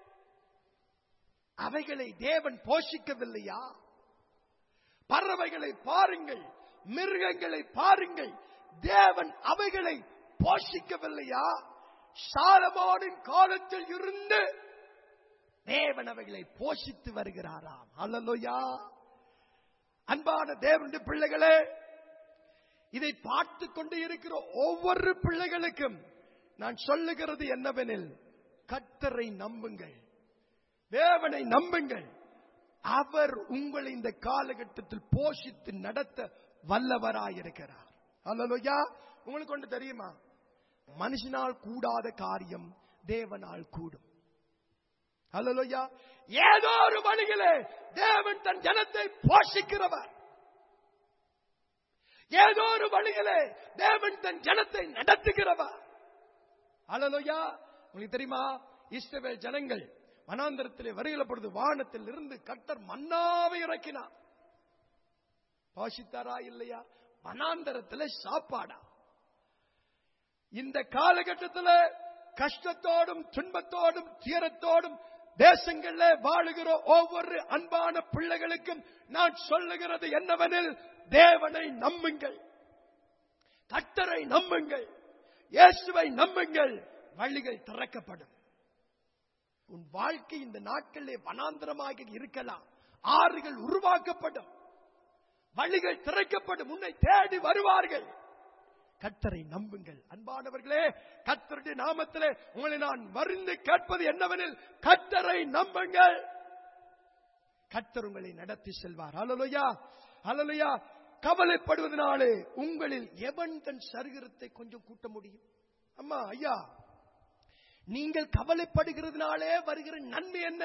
அவைகளை தேவன் போஷிக்கவில்லையா? பறவைகளை பாருங்கள், மிருகங்களை பாருங்கள், தேவன் அவைகளை போஷிக்கவில்லையா? சாலமோனின் காலத்தில் இருந்து தேவன் அவைகளை போஷித்து வருகிறாராம். ஹல்லேலூயா. அன்பான தேவனுடைய பிள்ளைகளே, இதை பார்த்து கொண்டு இருக்கிற ஒவ்வொரு பிள்ளைகளுக்கும் நான் சொல்லுகிறது என்னவெனில், கர்த்தரை நம்புங்கள், தேவனை நம்புங்கள். அவர் உங்களை இந்த காலகட்டத்தில் போஷித்து நடத்த வல்லவராயிருக்கிறார். ஹல்லேலூயா. உங்களுக்கு ஒன்று தெரியுமா? மனுஷனால் கூடாத காரியம் தேவனால் கூடும். ஹல்லேலூயா. ஏதோ ஒரு வழியிலே தேவன் தன் ஜனத்தை போஷிக்கிறவர். ஏதோ ஒரு வழியிலே தேவன் தன் ஜனத்தை நடத்துகிறவர். ஹல்லேலூயா. உங்களுக்கு தெரியுமா? இஸ்ரவேல் ஜனங்கள் வனாந்தரத்திலே வருகிற பொழுது வானத்தில் இருந்து கர்த்தர் மன்னாவை இறக்கினார். போஷித்தாரா இல்லையா? வனாந்தரத்திலே சாப்பாடா? இந்த காலகட்டத்தில் கஷ்டத்தோடும் துன்பத்தோடும் துயரத்தோடும் தேசங்களிலே வாழுகிற ஒவ்வொரு அன்பான பிள்ளைகளுக்கும் நான் சொல்லுகிறது என்னவெனில், தேவனை நம்புங்கள், கர்த்தரை நம்புங்கள், இயேசுவை நம்புங்கள். வழிகள் திறக்கப்படும். உன் வாழ்க்கை இந்த நாட்களிலே வனாந்தரமாக இருக்கலாம். ஆறுகள் உருவாக்கப்படும், வழிகள் திறக்கப்படும், உன்னை தேடி வருவார்கள். கர்த்தரை நம்புங்கள். அன்பானவர்களே, கர்த்தருடைய நாமத்திலே உங்களை நான் வருந்து கேட்பது என்னவெனில், கர்த்தரை நம்புங்கள். கர்த்தர் உங்களை நடத்தி செல்வார். ஹல்லேலூயா, ஹல்லேலூயா. கவலைப்படுவதனாலே உங்களில் எவன் தன் சரீரத்தை கொஞ்சம் கூட்ட முடியும்? அம்மா, ஐயா, நீங்கள் கவலைப்படுகிறதுனாலே வருகிற நன்மை என்ன?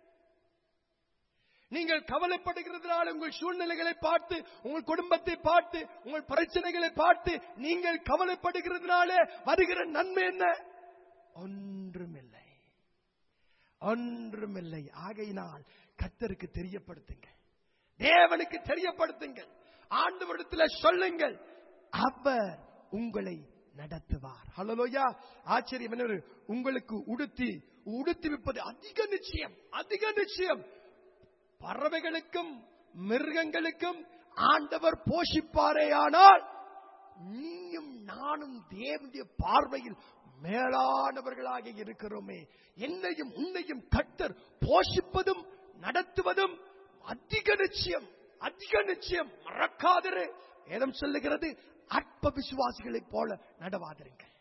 நீங்கள் கவலைப்படுகிறதுனால உங்கள் சூழ்நிலைகளை பார்த்து, உங்கள் குடும்பத்தை பார்த்து, உங்கள் பிரச்சனைகளை பார்த்து நீங்கள் கவலைப்படுகிறதுனால வருகிற நன்மை என்ன? ஒன்றுமில்லை, ஒன்றுமில்லை. ஆகையினால் கர்த்தருக்கு தெரியப்படுத்துங்கள், தேவனுக்கு தெரியப்படுத்துங்கள், ஆண்டவரிடத்தில் சொல்லுங்கள், அவர் உங்களை நடத்துவார். ஹல்லேலூயா. ஆச்சரியம் என்ன? உங்களுக்கு உடுத்திவிப்பது அதிக நிச்சயம், அதிக நிச்சயம். பறவைகளுக்கும் மிருகங்களுக்கும் ஆண்டவர் போஷிப்பாரேயானால், நீயும் நானும் தேவனுடைய பார்வையில் மேலானவர்களாக இருக்கிறோமே. என்னையும் உன்னையும் கர்த்தர் போஷிப்பதும் நடத்துவதும் அதிக நிச்சயம், அதிக நிச்சயம். மறக்காதரு. வேதம் சொல்லுகிறது, அற்ப விசுவாசிகளைப் போல நடவாதிருங்கள்.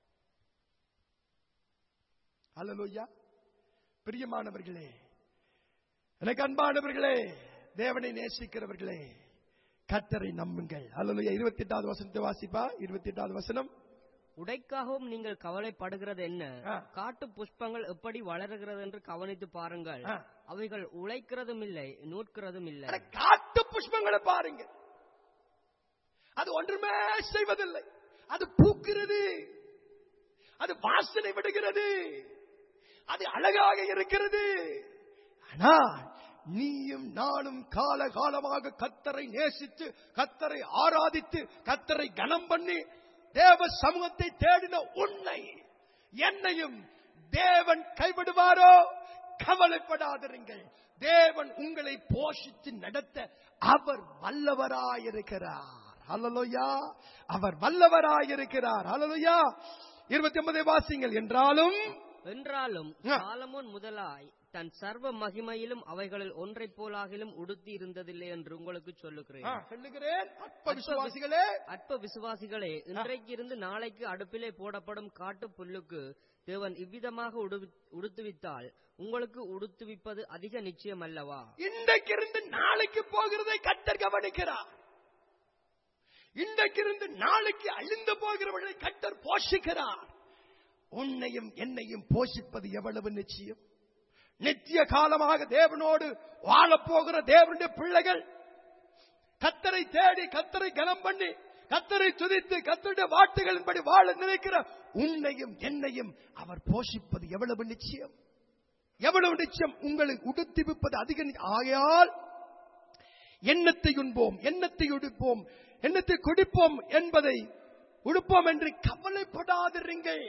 ஹல்லேலூயா. பிரியமானவர்களே, எனக்கு அன்பானவர்களே, தேவனை நேசிக்கிறவர்களே, கர்த்தரை நம்புங்கள். ஹல்லேலூயா. 28வது வசனத்தை வாசிப்பா. 28வது வசனம். உடைக்காகவும் நீங்கள் கவலைப்படுகிறது என்ன? காட்டு புஷ்பங்கள் எப்படி வளருகிறது என்று கவனித்து பாருங்கள். அவைகள் உழைக்கிறதும் இல்லை, நூற்கிறதும் இல்லை. காட்டு புஷ்பங்களை பாருங்க, அது ஒன்றுமே செய்வதில்லை. அது பூக்கிறது, அது வாசனை விடுகிறது, அது அழகாக இருக்கிறது. ஆனால் நீயும் நானும் காலகாலமாக கர்த்தரை நேசித்து, கர்த்தரை ஆராதித்து, கர்த்தரை கனம் பண்ணி தேவ சமூகத்தை தேடின உன்னை என்னையும் தேவன் கைவிடுவாரோ? கவலைப்படாதிருங்கள். தேவன் உங்களை போஷித்து நடத்த அவர் வல்லவராயிருக்கிறார். ஹல்லேலூயா. அவர் வல்லவராயிருக்கிறார். ஹல்லேலூயா. 29 வாசிங்கள். என்றாலும் சாலமோன் முதலாய் தன் சர்வ மகிமையிலும் அவைகளில் ஒன்றை போலாகிலும் உடுத்தி இருந்ததில்லை என்று உங்களுக்கு சொல்லுகிறேன். அற்ப விசுவாசிகளே, இன்றைக்கு இருந்து நாளைக்கு அடுப்பிலே போடப்படும் காட்டு புல்லுக்கு தேவன் இவ்விதமாக உடுத்துவித்தால் உங்களுக்கு உடுத்துவிப்பது அதிக நிச்சயம் அல்லவா? இன்றைக்கு இருந்து நாளைக்கு போகிறதை கர்த்தர் கவனிக்கிறார். இன்றைக்கு இருந்து நாளைக்கு அழிந்து போகிறவர்களை கர்த்தர் போஷிக்கிறார். உன்னையும் என்னையும் போஷிப்பது எவ்வளவு நிச்சயம்? நித்திய காலமாக தேவனோடு வாழப்போகிற தேவனுடைய பிள்ளைகள், கர்த்தரை தேடி, கர்த்தரை கனம் பண்ணி, கர்த்தரை துதித்து, கர்த்தருடைய வார்த்தைகளின்படி வாழ நினைக்கிற உன்னையும் என்னையும் அவர் போஷிப்பது எவ்வளவு நிச்சயம்? எவ்வளவு நிச்சயம்? உங்களை உடுத்திவிப்பது அதிக. ஆகையால் எண்ணத்தை உண்போம், எண்ணத்தை உடுப்போம், எண்ணத்தை குடிப்போம் என்பதை உடுப்போம் என்று கவலைப்படாதிருங்கள்.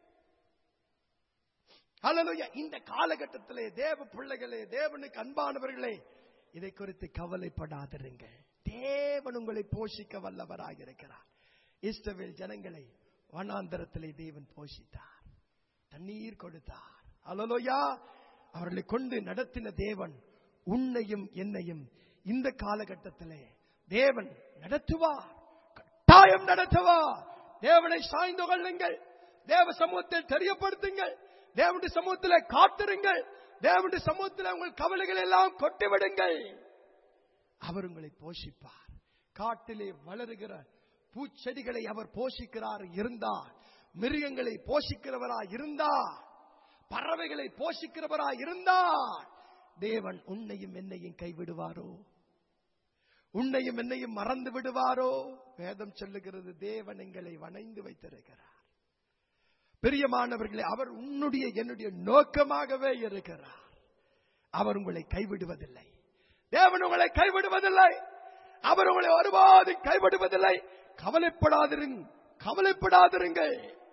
ஹல்லேலூயா. இந்த காலகட்டத்திலே தேவ பிள்ளைகளே, தேவனுக்கு அன்பானவர்களே, இதை குறித்து கவலைப்படாதிருங்கள். தேவன் உங்களை போஷிக்க வல்லவராக இருக்கிறார். இஸ்ரவேல் ஜனங்களை வனாந்தரத்திலே தேவன் போஷித்தார், தண்ணீர் கொடுத்தார். ஹல்லேலூயா. அவர்களை கொண்டு நடத்தின தேவன் உன்னையும் என்னையும் இந்த காலகட்டத்திலே தேவன் நடத்துவார், கட்டாயம் நடத்துவார். தேவனை சாய்ந்து கொள்ளுங்கள், தேவ சமூகத்தில் தெரியப்படுத்துங்கள், தேவனுடைய சமூகத்தில் காத்திருங்கள், தேவனுடைய சமூகத்தில் உங்கள் கவலைகள் எல்லாம் கொட்டிவிடுங்கள். அவர் உங்களை போஷிப்பார். காட்டிலே வளருகிற பூச்செடிகளை அவர் போஷிக்கிறார் இருந்தார், மிருகங்களை போஷிக்கிறவராய் இருந்தார், பறவைகளை போஷிக்கிறவராய் இருந்தார், தேவன் உன்னையும் என்னையும் கைவிடுவாரோ? உன்னையும் என்னையும் மறந்து விடுவாரோ? வேதம் சொல்லுகிறது, தேவன் எங்களை வணைந்து வைத்திருக்கிறார். பிரியமானவர்களே, அவர் உன்னுடைய என்னுடைய நோக்கமாகவே இருக்கிறார். அவர் உங்களை கைவிடுவதில்லை. தேவன் உங்களை கைவிடுவதில்லை. அவர் உங்களை ஒருபாடு கைவிடுவதில்லை. கவலைப்படாதிருங்கள்.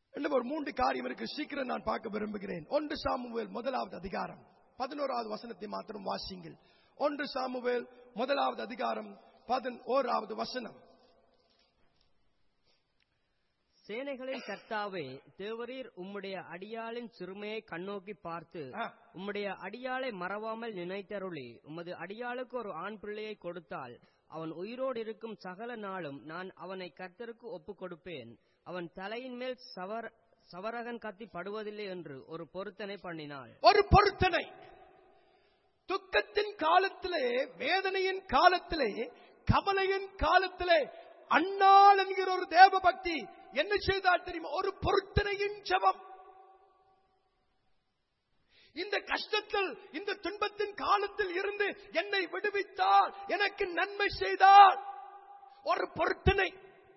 இன்னும் ஒரு 3 காரியம் இருக்கு, சீக்கிரம் நான் பார்க்க விரும்புகிறேன். 1 சாமுவேல் 1வது அதிகாரம் 11வது வசனத்தை மாத்திரம் வாசிங்கள். 1 சாமுவேல் 1வது அதிகாரம் 11வது வசனம். சேனைகளின் கர்த்தாவே, தேவரீர் உம்முடைய அடியாளின் சிறுமையை கண்ணோக்கி பார்த்து உம்முடைய அடியாளை மறவாமல் நினைத்தருளி உமது அடியாளுக்கு ஒரு ஆண் பிள்ளையை கொடுத்தால் அவன் உயிரோடு இருக்கும் சகல நாளும் நான் அவனை கர்த்தருக்கு ஒப்புக் கொடுப்பேன். அவன் தலையின் மேல் சவரகன் கத்தி படுவதில்லை என்று ஒரு பொருத்தனை பண்ணினாள். ஒரு பொருத்தனை. துக்கத்தின் காலத்திலே, வேதனையின் காலத்திலே, கவலையின் காலத்திலே அன்னாள் என்கிற ஒரு தேவ பக்தி என்ன செய்தால் தெரியுமா? ஒரு பொருத்தனையின் ஜெபம். இந்த கஷ்டத்தில், இந்த துன்பத்தின் காலத்தில் இருந்து என்னை விடுவித்தால், எனக்கு நன்மை செய்தால், ஒரு பொருத்தனை.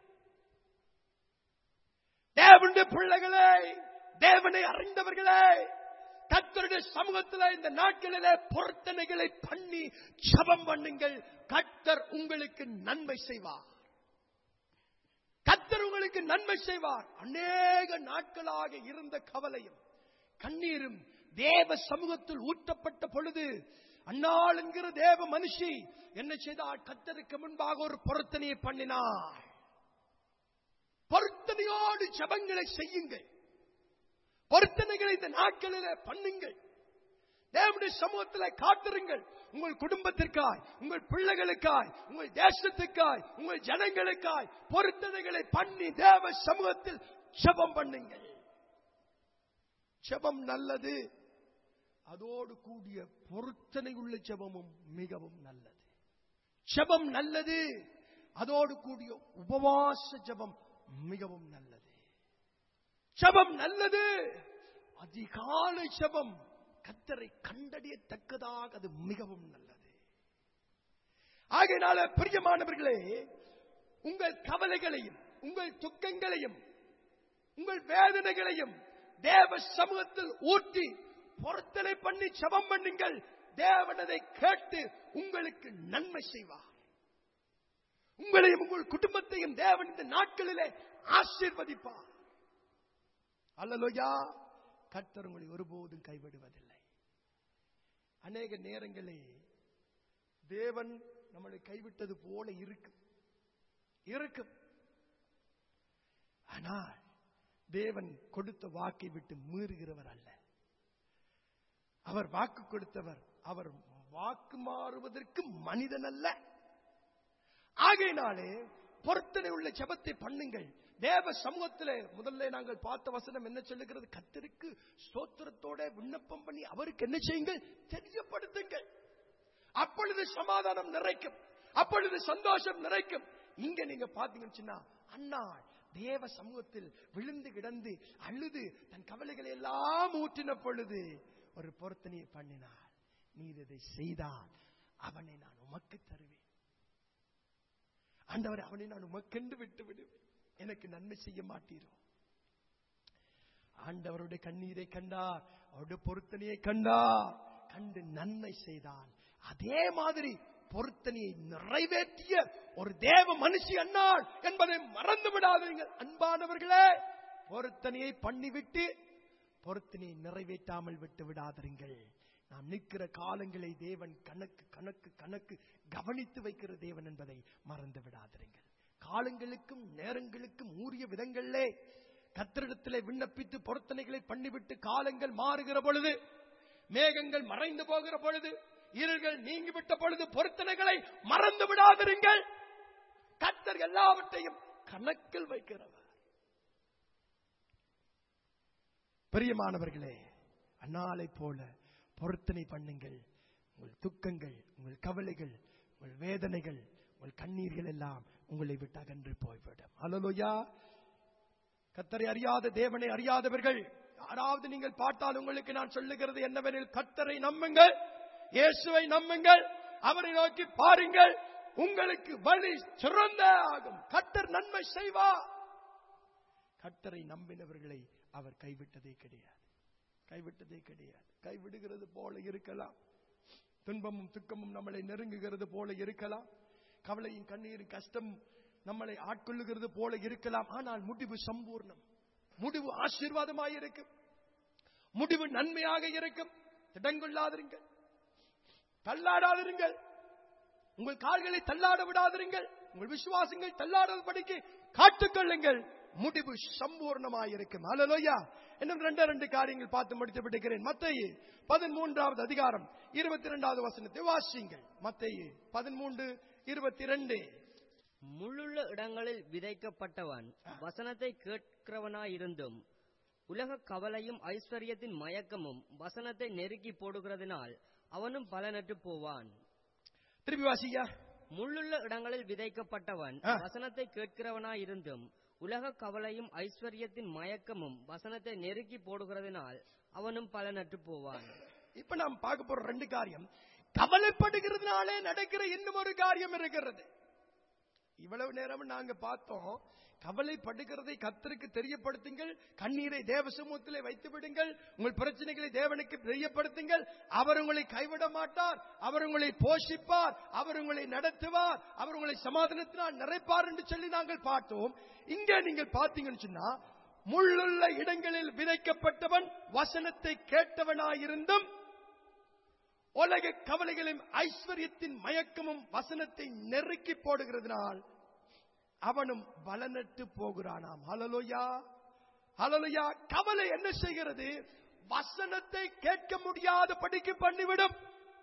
தேவனுடைய பிள்ளைகளே, தேவனை அறிந்தவர்களே, கர்த்தருடைய சமூகத்தில் இந்த நாட்களிலே பொருத்தனைகளை பண்ணி ஜெபம் பண்ணுங்கள். கர்த்தர் உங்களுக்கு நன்மை செய்வார். கர்த்தர் உங்களுக்கு நன்மை செய்வார். அநேக நாட்களாக இருந்த கவலையும் கண்ணீரும் தேவ சமூகத்தில் ஊற்றப்பட்ட பொழுது அன்னாள் என்கிற தேவ மனுஷி என்ன செய்தால்? கர்த்தருக்கு முன்பாக ஒரு பொருத்தனையை பண்ணினார். பொருத்தனையோடு ஜெபங்களை செய்யுங்கள். பொருத்தனைகளை இந்த நாட்களிலே பண்ணுங்கள். தேவனுடைய சமூகத்தில் காத்திருங்கள். உங்கள் குடும்பத்திற்காய், உங்கள் பிள்ளைகளுக்காய், உங்கள் தேசத்துக்காய், உங்கள் ஜனங்களுக்காய் பொருத்தனைகளை பண்ணி தேவ சமூகத்தில் ஜெபம் பண்ணுங்கள். ஜெபம் நல்லது, அதோடு கூடிய பொருத்தனை உள்ள ஜெபமும் மிகவும் நல்லது. ஜெபம் நல்லது, அதோடு கூடிய உபவாச ஜெபம் மிகவும் நல்லது. ஜெபம் நல்லது, அதிகாலை ஜெபம் கர்த்தரை கண்டறியத்தக்கதாக அது மிகவும் நல்லது. ஆகையினால பிரியமானவர்களே, உங்கள் கவலைகளையும், உங்கள் துக்கங்களையும், உங்கள் வேதனைகளையும் தேவ சமூகத்தில் ஊற்றி பொருத்தனை பண்ணி ஜெபம் பண்ணுங்கள். தேவன் அதை கேட்டு உங்களுக்கு நன்மை செய்வார். உங்களையும் உங்கள் குடும்பத்தையும் தேவன் இந்த நாட்களிலே ஆசீர்வதிப்பார். அல்லேலூயா. கர்த்தர் உங்களை ஒருபோதும் கைவிடுவதில்லை. அநேக நேரங்களே தேவன் நம்மளை கைவிட்டது போல இருக்கும். ஆனால் தேவன் கொடுத்த வாக்கை விட்டு மீறுகிறவர் அல்ல. அவர் வாக்கு கொடுத்தவர். அவர் வாக்கு மாறுவதற்கு மனிதன் அல்ல. ஆகையினாலே பொருத்தனை உள்ள ஜெபத்தை பண்ணுங்கள். தேவ சமூகத்திலே முதல்ல நாங்கள் பார்த்த வசனம் என்ன சொல்லுகிறது? கர்த்தருக்கு ஸ்தோத்திரத்தோட விண்ணப்பம் பண்ணி அவருக்கு என்ன செய்யுங்கள்? தெரியப்படுத்துங்கள். அப்பொழுது சமாதானம் நிறைக்கும், அப்பொழுது சந்தோஷம் நிறைக்கும். இங்க நீங்க பாத்தீங்கன்னா அன்னாள் தேவ சமூகத்தில் விழுந்து கிடந்து அழுது தன் கவலைகளை எல்லாம் ஊற்றின பொழுது ஒரு பொருத்தனையை பண்ணினாள். நீர் இதை செய்தால் அவனை நான் உமக்கு தருவேன். ஆண்டவர், அவனை நான் உமக்கென்று விட்டு விடுவேன். எனக்கு நன்மை செய்ய மாட்டீரோ? ஆண்டவருடைய கண்ணீரை கண்டார், அவருடைய பொருத்தனையை கண்டார். கண்டு நன்மை செய்தால் அதே மாதிரி பொருத்தனையை நிறைவேற்றிய ஒரு தேவ மனுஷி அன்னாள் என்பதை மறந்து விடாதீர்கள். அன்பானவர்களே, பொருத்தனையை பண்ணிவிட்டு பொருத்தனையை நிறைவேற்றாமல் விட்டு விடாதீர்கள். நாம் நிற்கிற காலங்களை தேவன் கணக்கு கணக்கு கணக்கு கவனித்து வைக்கிற தேவன் என்பதை மறந்து விடாதீர்கள். காலங்களுக்கும் நேரங்களுக்கும் உரிய விதங்களிலே கர்த்தரிடத்திலே விண்ணப்பித்து பொருத்தனைகளை பண்ணிவிட்டு காலங்கள் மாறுகிற பொழுது, மேகங்கள் மறைந்து போகிற பொழுது, இருள்கள் நீங்கிவிட்ட பொழுது பொருத்தனைகளை மறந்து விடாதிருங்கள். கர்த்தர் எல்லாவற்றையும் கணக்கில் வைக்கிறவர். பிரியமானவர்களே, அன்னாளை போல பொருத்தனை பண்ணுங்கள். உங்கள் துக்கங்கள், உங்கள் கவலைகள், உங்கள் வேதனைகள், உங்கள் கண்ணீர்கள் எல்லாம் உங்களை விட்டு அகன்று போய்விடும். அல்லேலூயா. கர்த்தரை அறியாத, தேவனை அறியாதவர்கள் யாராவது நீங்கள் பார்த்தால் உங்களுக்கு நான் சொல்லுகிறது என்னவெனில், கர்த்தரை நம்புங்கள், இயேசுவை நம்புங்கள், அவரை நோக்கி பாருங்கள், உங்களுக்கு வழி சிறந்த ஆகும். கர்த்தர் நன்மை செய்வார். கர்த்தரை நம்பினவர்களை அவர் கைவிட்டதே கிடையாது. கைவிட்டதே கிடையாது. கைவிடுகிறது போல இருக்கலாம், துன்பமும் துக்கமும் நம்மளை நெருங்குகிறது போல இருக்கலாம், கவலையும் கண்ணீரும் கஷ்டம் நம்மளை ஆட்கொள்ளுகிறது போல இருக்கலாம். ஆனால் முடிவு சம்பூர்ணம், முடிவு ஆசீர்வாதமாக இருக்கும், முடிவு நன்மையாக இருக்கும். திடங்கொள்ளாதிருங்கள், தள்ளாடாதிருங்கள், உங்கள் கால்களை தள்ளாட விடாதிருங்கள், உங்கள் விசுவாசங்கள் தள்ளாடும்படிக்கு காத்துக்கொள்ளுங்கள். முடிவு சம்பூர்ணமாயிருக்கும். அல்லேலூயா. இன்னும் ரெண்டு காரியங்கள் பார்த்து முடித்து விடுகிறேன். மத்தேயு 13வது அதிகாரம் 22வது வசனத்தை வாசியுங்கள். மத்தேயு 13:22. முள்ளுள்ள இடங்களில் விதைக்கப்பட்டவன் வசனத்தை கேட்கிறவனாயிருந்தும் உலக கவலையும் ஐஸ்வர்யத்தின் மயக்கமும் வசனத்தை நெருக்கி போடுகிறதினால் அவனும் பலனற்று போவான். திருப்பி வாசியா. முள்ளுள்ள இடங்களில் விதைக்கப்பட்டவன் வசனத்தை கேட்கிறவனாயிருந்தும் உலக கவலையும் ஐஸ்வர்யத்தின் மயக்கமும் வசனத்தை நெருக்கி போடுகிறதினால் அவனும் பலனற்று போவான். இப்ப நாம் பார்க்க போற 2 காரியம். கவலைப்படுகிறதுனாலே நடக்கிற இன்னும் ஒரு காரியம் இருக்கிறது. இவ்வளவு நேரம் நாங்க பார்த்தோம், கவலைப்படுகிறதை கர்த்தருக்கு தெரியப்படுத்துங்கள், கண்ணீரை தேவ சமூகத்திலே வைத்து விடுங்கள், உங்கள் பிரச்சனைகளை தேவனுக்கு தெரியப்படுத்துங்கள். அவர் உங்களை கைவிட மாட்டார், அவர் உங்களை போஷிப்பார், அவர் உங்களை நடத்துவார், அவர் உங்களை சமாதானத்தினால் நிறைப்பார் என்று சொல்லி நாங்கள் பார்த்தோம். இங்கே நீங்கள் பார்த்தீங்கன்னு சொன்னா, முள்ளுள்ள இடங்களில் விதைக்கப்பட்டவன் வசனத்தை கேட்டவனாயிருந்தும் உலக கவலைகளும் ஐஸ்வர்யத்தின் மயக்கமும் வசனத்தை நெருக்கி போடுகிறதுனால் அவனும் பலனற்று போகிறானாம். ஹல்லேலூயா, ஹல்லேலூயா. கவலை என்ன செய்கிறது? வசனத்தை கேட்க முடியாத படிக்கு பண்ணிவிடும்.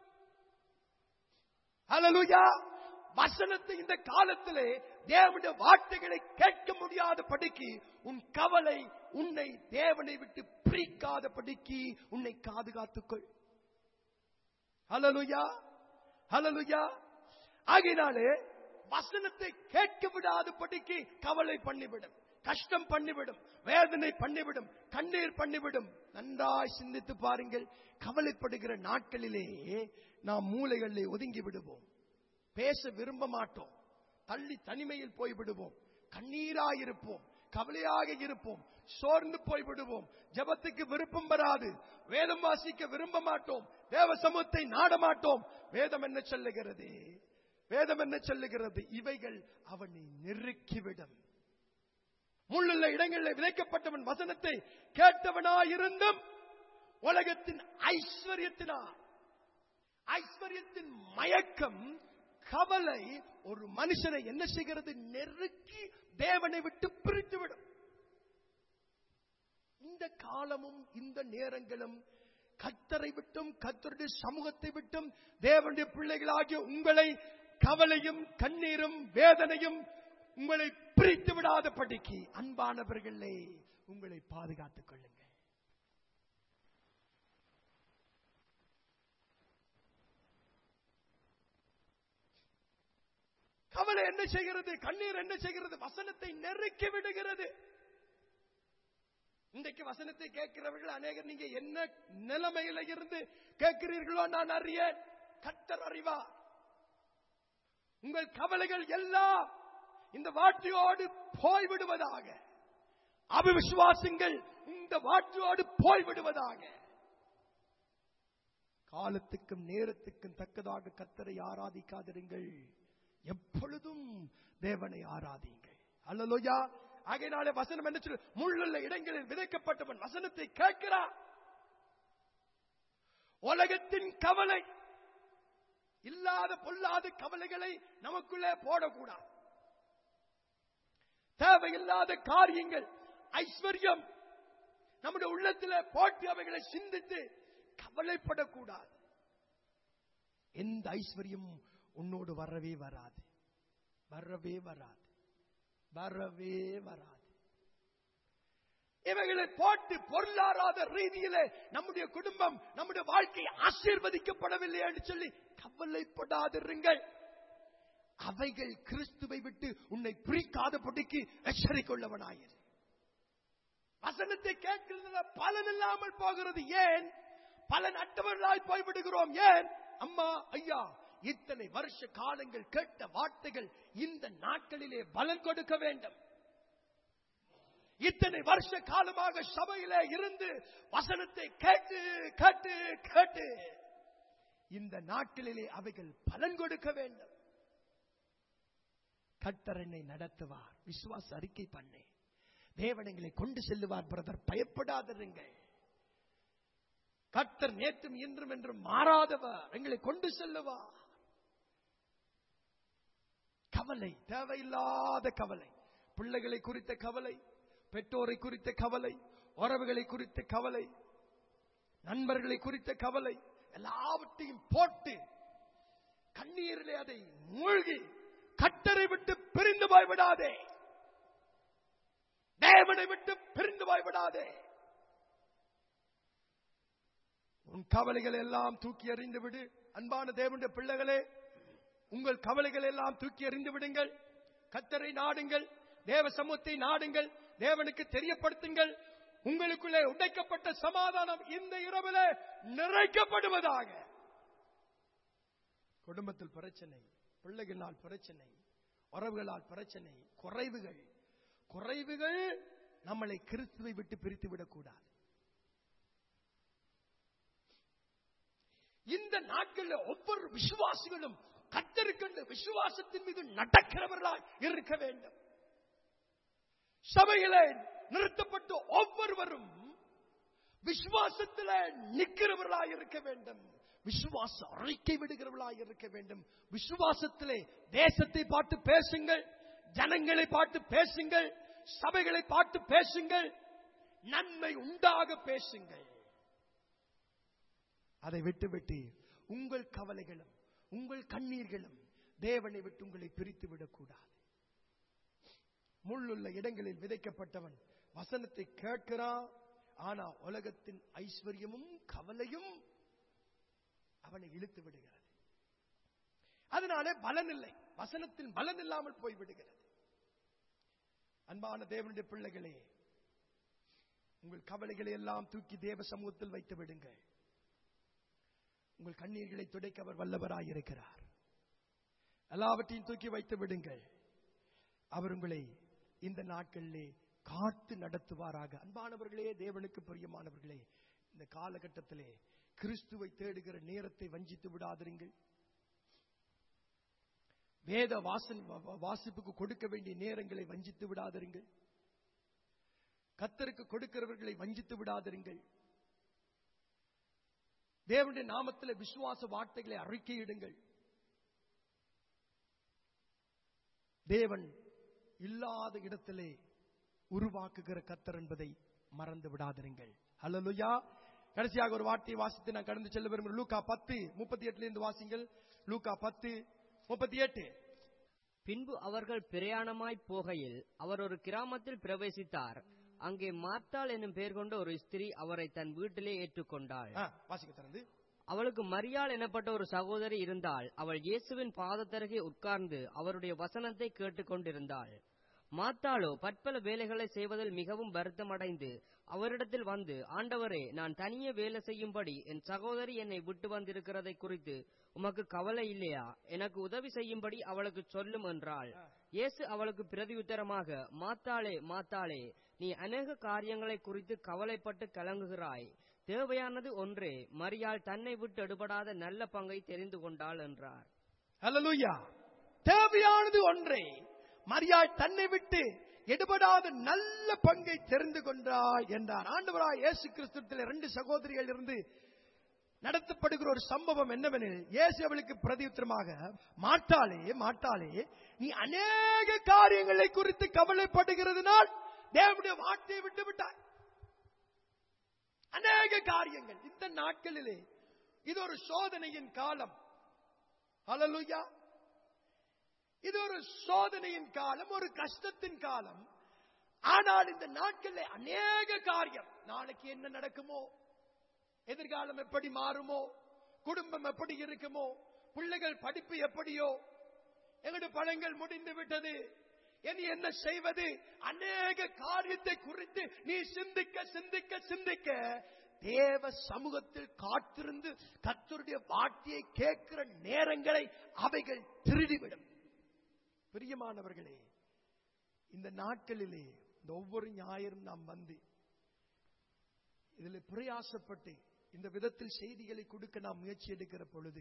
ஹல்லேலூயா. வசனத்தை இந்த காலத்திலே தேவனுடைய வார்த்தைகளை கேட்க முடியாத படிக்கு உன் கவலை உன்னை தேவனை விட்டு பிரிக்காத படிக்கு உன்னை பாதுகாத்துக்கொள். ஹல்லேலூயா, ஹல்லேலூயா. ஆகையினாலே வசனத்தை கேட்க விடாத படிக்கு கவலை பண்ணிவிடும், கஷ்டம் பண்ணிவிடும், வேதனை பண்ணிவிடும், கண்ணீர் பண்ணிவிடும். நன்றாய் சிந்தித்து பாருங்கள். கவலைப்படுகிற நாட்களிலே நாம் மூலைகளிலே ஒதுங்கி விடுவோம், பேச விரும்ப மாட்டோம், தள்ளி தனிமையில் போய்விடுவோம், கண்ணீராயிருப்போம், கவலையாக இருப்போம், சோர்ந்து போய்விடுவோம், ஜெபத்துக்கு விருப்பம் வராது, வேதம் வாசிக்க விரும்ப மாட்டோம், தேவ சமூகத்தை நாட மாட்டோம். வேதம் என்ன சொல்லுகிறது? வேதம் என்ன சொல்லுகிறது? இவைகள் அவனை நெருக்கிவிடும். முள்ளுள்ள இடங்களில் விதைக்கப்பட்டவன் வசனத்தை கேட்டவனாயிருந்தும் உலகத்தின் ஐஸ்வர்யத்தினால், ஐஸ்வர்யத்தின் மயக்கம், கவலை ஒரு மனுஷனை என்ன செய்கிறது? நெருக்கி தேவனை விட்டு பிரித்துவிடும். இந்த காலமும் இந்த நேரங்களும் கர்த்தரை விட்டும் கர்த்தருடைய சமூகத்தை விட்டும் தேவனுடைய பிள்ளைகளாகிய உங்களை கவலையும் கண்ணீரும் வேதனையும் உங்களை பிரித்து விடாத படிக்கு அன்பானவர்களே உங்களை பாதுகாத்துக் கொள்ளுங்கள். கவலை என்ன செய்கிறது? கண்ணீர் என்ன செய்கிறது? வசனத்தை நெருக்கி விடுகிறது. இன்றைக்கு வசனத்தை கேட்கிறவர்கள் அநேகர் நீங்க என்ன நிலைமையில இருந்து கேட்கிறீர்களோ நான் அறியேன், கர்த்தர் அறிவார். உங்கள் கவலைகள் எல்லாம் இந்த வார்த்தையோடு போய்விடுவதாக, அவிசுவாசங்கள் இந்த வார்த்தையோடு போய்விடுவதாக. காலத்துக்கும் நேரத்துக்கும் தக்கதாக கர்த்தரை ஆராதிக்காதிருங்கள், எப்பொழுதும் தேவனை ஆராதியுங்கள். அல்லேலூயா. ஆகையினாலே வசனம் என்ன சொல்லுது? முள்ளுள்ள இடங்களில் விதைக்கப்பட்டவன் வசனத்தை கேட்கிறான். உலகத்தின் கவலை, இல்லாத பொல்லாத கவலைகளை நமக்குள்ளே போடக்கூடாது. தேவையில்லாத காரியங்கள், ஐஸ்வர்யம் நம்முடைய உள்ளத்திலே போட்டு அவைகளை சிந்தித்து கவலைப்படக்கூடாது. எந்த ஐஸ்வர்யம் உன்னோடு வரவே வராது, வரவே வராது, வரவே வராது. இவைகளை போட்டு பொருளாதார ரீதியிலே நம்முடைய குடும்பம், நம்முடைய வாழ்க்கை ஆசீர்வதிக்கப்படவில்லை என்று சொல்லி கவலைப்படாதிருங்கள். அவைகள் கிறிஸ்துவை விட்டு உன்னை பிரிக்காதபடிக்கு எச்சரிக்கொள்ளவனாயிரு. வசனத்தை கேட்கிறது பலன் இல்லாமல் போகிறது. ஏன்? பலன் அற்றவர்களாய் போய்விடுகிறோம். ஏன்? அம்மா ஐயா, இத்தனை வருஷ காலங்கள் கேட்ட வார்த்தைகள் இந்த நாட்களிலே பலன் கொடுக்க வேண்டும். இத்தனை வருஷ காலமாக சபையிலே இருந்து வசனத்தை கேட்டு கேட்டு கேட்டு இந்த நாட்களிலே அவைகள் பலன் கொடுக்க வேண்டும். கர்த்தர் என்னை நடத்துவார், விசுவாச அறிக்கை பண்ணு. தேவன் எங்களை கொண்டு செல்லுவார் பிரதர், பயப்படாதிருங்கள். கர்த்தர் நேற்றும் இன்றும் என்றும் மாறாதவர், எங்களை கொண்டு செல்லுவார். கவலை, தேவையில்லாத கவலை, பிள்ளைகளை குறித்த கவலை, பெற்றோரை குறித்த கவலை, உறவுகளை குறித்த கவலை, நண்பர்களை குறித்த கவலை, எல்லாவற்றையும் போட்டு கண்ணீரிலே அதை மூழ்கி கர்த்தரை விட்டு பிரிந்து போய்விடாதே. தேவனை விட்டு பிரிந்து போய்விடாதே. உன் கவலைகள் எல்லாம் தூக்கி எறிந்து விடு. அன்பான தேவனுடைய பிள்ளைகளே, உங்கள் கவலைகள் எல்லாம் தூக்கி எறிந்து விடுங்கள். கர்த்தரை நாடுங்கள், தேவ சமூகத்தை நாடுங்கள், தேவனுக்கு தெரியப்படுத்துங்கள். உங்களுக்குள்ளே உடைக்கப்பட்ட சமாதானம் இந்த இரவிலே நிறைக்கப்படுவதாக. குடும்பத்தில் பிரச்சனை, பிள்ளைகளால் பிரச்சனை, உறவுகளால் பிரச்சனை, குறைவுகள் நம்மளை கிறிஸ்துவை விட்டு பிரித்து விடக்கூடாது. இந்த நாட்களில் ஒவ்வொரு விசுவாசிகளும் கர்த்தருக்கென்று விசுவாசத்தின் மீது நடக்கிறவர்களாய் இருக்க வேண்டும். சபையிலே நிறுத்தப்பட்ட ஒவ்வொருவரும் விசுவாசத்திலே நிற்கிறவர்களாய் இருக்க வேண்டும். விசுவாச அறிக்கை விடுகிறவர்களாய் இருக்க வேண்டும். விசுவாசத்திலே தேசத்தை பார்த்து பேசுங்கள், ஜனங்களை பார்த்து பேசுங்கள், சபைகளை பார்த்து பேசுங்கள், நன்மை உண்டாக பேசுங்கள். அதை விட்டுவிட்டு உங்கள் கவலைகளும் உங்கள் கண்ணீர்களும் தேவனை விட்டு உங்களை பிரித்து விடக்கூடாது. முள்ளுள்ள இடங்களில் விதைக்கப்பட்டவன் வசனத்தை கேட்கிறான், ஆனா உலகத்தின் ஐஸ்வர்யமும் கவலையும் அவனை இழுத்து விடுகிறது. அதனாலே பலன் இல்லை, வசனத்தின் பலன் இல்லாமல் போய்விடுகிறது. அன்பான தேவனுடைய பிள்ளைகளே, உங்கள் கவலைகளை எல்லாம் தூக்கி தேவ சமூகத்தில் வைத்து விடுங்கள். உங்கள் கண்ணீர்களை துடைக்க அவர் வல்லவராயிருக்கிறார். எல்லாவற்றையும் தூக்கி வைத்து விடுங்கள். அவர் உங்களை இந்த நாட்களிலே காத்து நடத்துவாராக. அன்பானவர்களே, தேவனுக்கு பிரியமானவர்களே, இந்த காலகட்டத்திலே கிறிஸ்துவை தேடுகிற நேரத்தை வஞ்சித்து விடாதிருங்கள். வேத வாசிப்புக்கு கொடுக்க வேண்டிய நேரங்களை வஞ்சித்து விடாதிருங்கள். கர்த்தருக்கு கொடுக்கிறவர்களை வஞ்சித்து விடாதிருங்கள். தேவனுடைய நாமத்தில் விசுவாச வார்த்தைகளை அறிக்கையிடுங்கள். தேவன் இல்லாத இடத்திலே உருவாக்குகிற கர்த்தர் என்பதை மறந்து விடாதிருங்கள். அல்லேலூயா. கடைசியாக ஒரு வார்த்தையை வாசித்து நான் கடந்து செல்ல விரும்புகிறேன். லூக்கா 10:38 வாசிங்கள். லூக்கா 10:38. பின்பு அவர்கள் பிரயாணமாய் போகையில் அவர் ஒரு கிராமத்தில் பிரவேசித்தார். அங்கே மார்த்தாள் என்னும் பெயர் கொண்ட ஒரு ஸ்திரீ அவரை தன் வீட்டிலே ஏற்றுக்கொண்டாள். அவளுக்கு மரியாள் எனப்பட்ட ஒரு சகோதரி இருந்தாள். அவள் இயேசுவின் பாதத்தருகே உட்கார்ந்து அவருடைய வசனத்தை கேட்டுக்கொண்டிருந்தாள். மார்த்தாளோ பற்பல வேலைகளை செய்வதில் மிகவும் வருத்தமடைந்து அவரிடத்தில் வந்து, ஆண்டவரே, நான் தனியே வேலை செய்யும்படி என் சகோதரி என்னை விட்டு வந்திருக்கிறதை குறித்து உமக்கு கவலை இல்லையா? எனக்கு உதவி செய்யும்படி அவளுக்கு சொல்லும் என்றாள். இயேசு அவளுக்கு பிரதியுத்தரமாக, மார்த்தாளே, மார்த்தாளே, நீ அநேக காரியங்களை குறித்து கவலைப்பட்டு கலங்குகிறாய். தேவையானது ஒன்றே. மரியாள் தன்னை விட்டு எடுபடாத நல்ல பங்கை தெரிந்து கொண்டாள் என்றார். அல்லேலூயா. தேவையானது ஒன்றே. மரியாள் தன்னை விட்டு எடுபடாத நல்ல பங்கை தெரிந்து கொண்டாள் என்றார். ஆண்டவராய் இயேசு கிறிஸ்துவிலே 2 சகோதரிகள் இருந்து நடத்தப்படுகிற ஒரு சம்பவம் என்னவெனில், இயேசு அவளுக்கு பிரதியுத்தரமாக, மார்த்தாளே, மார்த்தாளே, நீ அநேக காரியங்களை குறித்து கவலைப்படுகிறதுனால் தேவனுடைய வார்த்தையை விட்டு விட்டாய். அநேக காரியங்கள். இந்த நாட்களிலே இது ஒரு சோதனையின் காலம். அல்லேலூயா. இது ஒரு சோதனையின் காலம், ஒரு கஷ்டத்தின் காலம். ஆனால் இந்த நாட்களில் அநேக காரியம். நாளைக்கு என்ன நடக்குமோ, எதிர்காலம் எப்படி மாறுமோ, குடும்பம் எப்படி இருக்குமோ, பிள்ளைகள் படிப்பு எப்படியோ, எங்களுடைய பழங்கள் முடிந்து விட்டது, இனி என்ன செய்வது, அநேக காரியத்தை குறித்து நீ சிந்திக்க சிந்திக்க சிந்திக்க தேவ சமூகத்தில் காத்திருந்து கர்த்தருடைய வார்த்தையை கேட்கிற நேரங்களை அவைகள் திருடிவிடும். பிரியமானவர்களே, இந்த நாட்களிலே இந்த ஒவ்வொரு ஞாயிறும் நாம் வந்து இதில் பிரயாசப்பட்டு இந்த விதத்தில் செய்திகளை கொடுக்க நாம் முயற்சி எடுக்கிற பொழுது,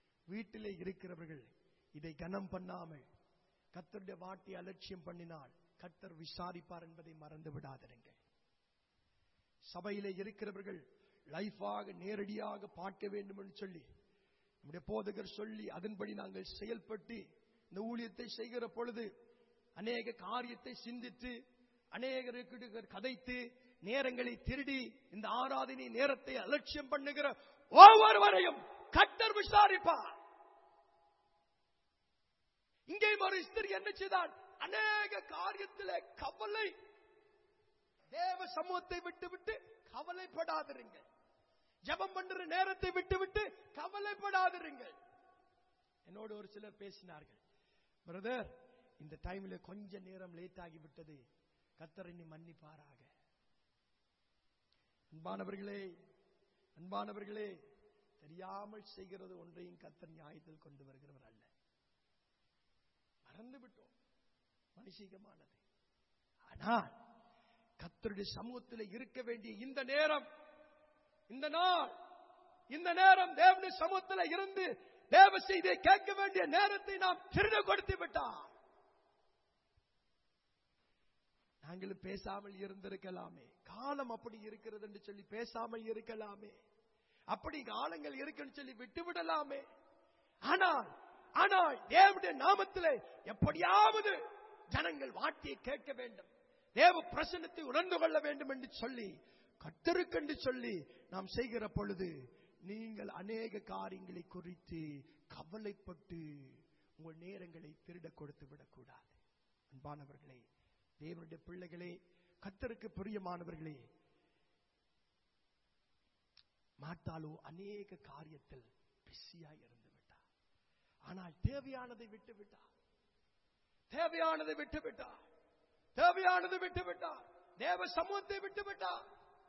வீட்டிலே இருக்கிறவர்கள் இதை கனம் பண்ணாமல் கர்த்தருடைய வார்த்தையை அலட்சியம் பண்ணினால் கர்த்தர் விசாரிப்பார் என்பதை மறந்து விடாதீர்கள். சபையிலே இருக்கிறவர்கள் லைஃபாக நேரடியாக பார்க்க வேண்டும் என்று சொல்லி நம்முடைய போதகர் சொல்லி அதன்படி நாங்கள் செயல்பட்டு இந்த ஊழியத்தை செய்கிற பொழுது அநேக காரியத்தை சிந்தித்து அநேகருக்கு கதைத்து நேரங்களை திருடி இந்த ஆராதனை நேரத்தை அலட்சியம் பண்ணுகிற ஒவ்வொருவரையும் கர்த்தர் விசாரிப்பார். இங்கே ஒரு ஸ்திரீ என்ன செய்தால் அநேக காரியத்திலே கவலை, தேவ சமூகத்தை விட்டுவிட்டு கவலைப்படாதிருங்கள். ஜெபம் பண்ற நேரத்தை விட்டுவிட்டு கவலைப்படாதிருங்கள். என்னோடு ஒரு சிலர் பேசினார்கள், பிரதர் இந்த டைம்ல கொஞ்ச நேரம் லேட் ஆகிவிட்டது, கர்த்தர் என்னை மன்னிப்பாராக. அன்பானவர்களே, தெரியாமல் செய்கிறது ஒன்றையும் கர்த்தர் நியாயத்தில் கொண்டு வருகிறவர் அல்ல. மறந்து விட்டோம், மனுஷிகமானது. ஆனால் கர்த்தருடைய சமூகத்தில் இருக்க வேண்டிய இந்த நேரம், இந்த நாள், இந்த நேரம் தேவனுடைய சமூகத்தில் இருந்து தேவ செய்தியை கேட்க வேண்டிய நேரத்தை நாம் திருட கொடுத்து விட்டார். நாங்களும் பேசாமல் இருந்திருக்கலாமே, காலம் அப்படி இருக்கிறது என்று சொல்லி பேசாமல் இருக்கலாமே, அப்படி காலங்கள் இருக்குன்னு சொல்லி விட்டு விடலாமே. ஆனால் தேவனுடைய நாமத்திலே எப்படியாவது ஜனங்கள் வார்த்தையை கேட்க வேண்டும், தேவ பிரசன்னத்தை உணர்ந்து கொள்ள வேண்டும் என்று சொல்லி கர்த்தருக்கு சொல்லி நாம் செய்கிற பொழுது நீங்கள் அநேக காரியங்களை குறித்து கவலைப்பட்டு உங்கள் நேரங்களை திருட கொடுத்து விடக்கூடாது. அன்பானவர்களே, தேவனுடைய பிள்ளைகளே, கர்த்தருக்கு பிரியமானவர்களே, மாட்டாளோ அநேக காரியத்தில் பிஸியாய் இருந்து விட்டார். ஆனால் தேவையானதை விட்டு விட்டார், தேவையானதை விட்டு விட்டார், தேவையானதை விட்டு விட்டார், தேவ சமூகத்தை விட்டு விட்டார்.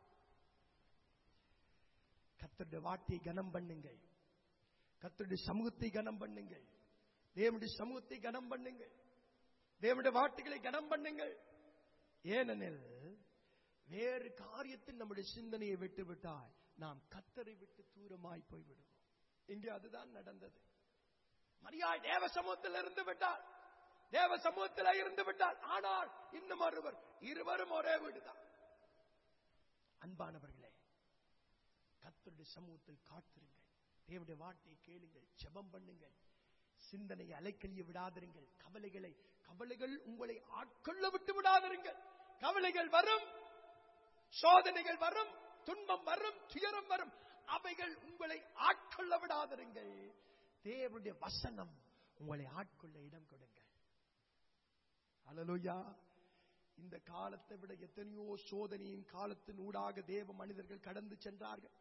கர்த்தருடைய வார்த்தையை கனம் பண்ணுங்கள், கர்த்தருடைய சமூகத்தை கனம் பண்ணுங்கள், தேவனுடைய சமூகத்தை கனம் பண்ணுங்கள், தேவனுடைய வார்த்தைகளை கனம் பண்ணுங்கள். ஏனெனில் வேறு காரியத்தில் நம்முடைய சிந்தனையை விட்டு விட்டால் நாம் கர்த்தரை விட்டு தூரமாய் போய்விடுவோம். இங்கே அதுதான் நடந்தது. மரியாள் தேவ சமூகத்தில் இருந்து விட்டார், தேவ சமூகத்தில் இருந்து விட்டார். ஆனால் இன்னும் இருவரும் ஒரே வீடுதான். அன்பானவர்களே, கர்த்தருடைய சமூகத்தில் காத்திருங்கள், தேவனுடைய வார்த்தையை கேளுங்கள், ஜெபம் பண்ணுங்கள், சிந்தனையை அலைக்கழிய விடாதிருங்கள். கவலைகள் உங்களை ஆட்கொள்ள விட்டு விடாதிருங்கள். கவலைகள் வரும், சோதனைகள் வரும், துன்பம் வரும், துயரம் வரும், அவைகள் உங்களை ஆட்கொள்ள விடாதிருங்கள். தேவனுடைய வசனம் உங்களை ஆட்கொள்ள இடம் கொடுங்கள். அல்லேலூயா. இந்த காலத்தை விட எத்தனையோ சோதனையின் காலத்தின் ஊடாக தேவ மனிதர்கள் கடந்து சென்றார்கள்.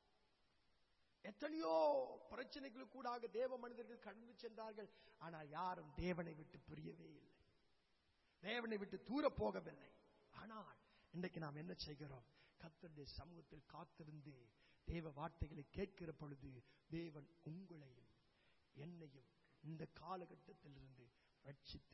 எத்தனையோ பிரச்சனைகளுக்கு கூடாக தேவ மனிதர்கள் கடந்து சென்றார்கள். ஆனால் யாரும் தேவனை விட்டு பிரியவே இல்லை, தேவனை விட்டு தூர போகவில்லை. ஆனால் இன்றைக்கு நாம் என்ன செய்கிறோம்? கர்த்தருடைய சமூகத்தில் காத்திருந்து தேவ வார்த்தைகளை கேட்கிற பொழுது தேவன் உங்களையும் என்னையும் இந்த காலகட்டத்தில் இருந்து ரட்சித்து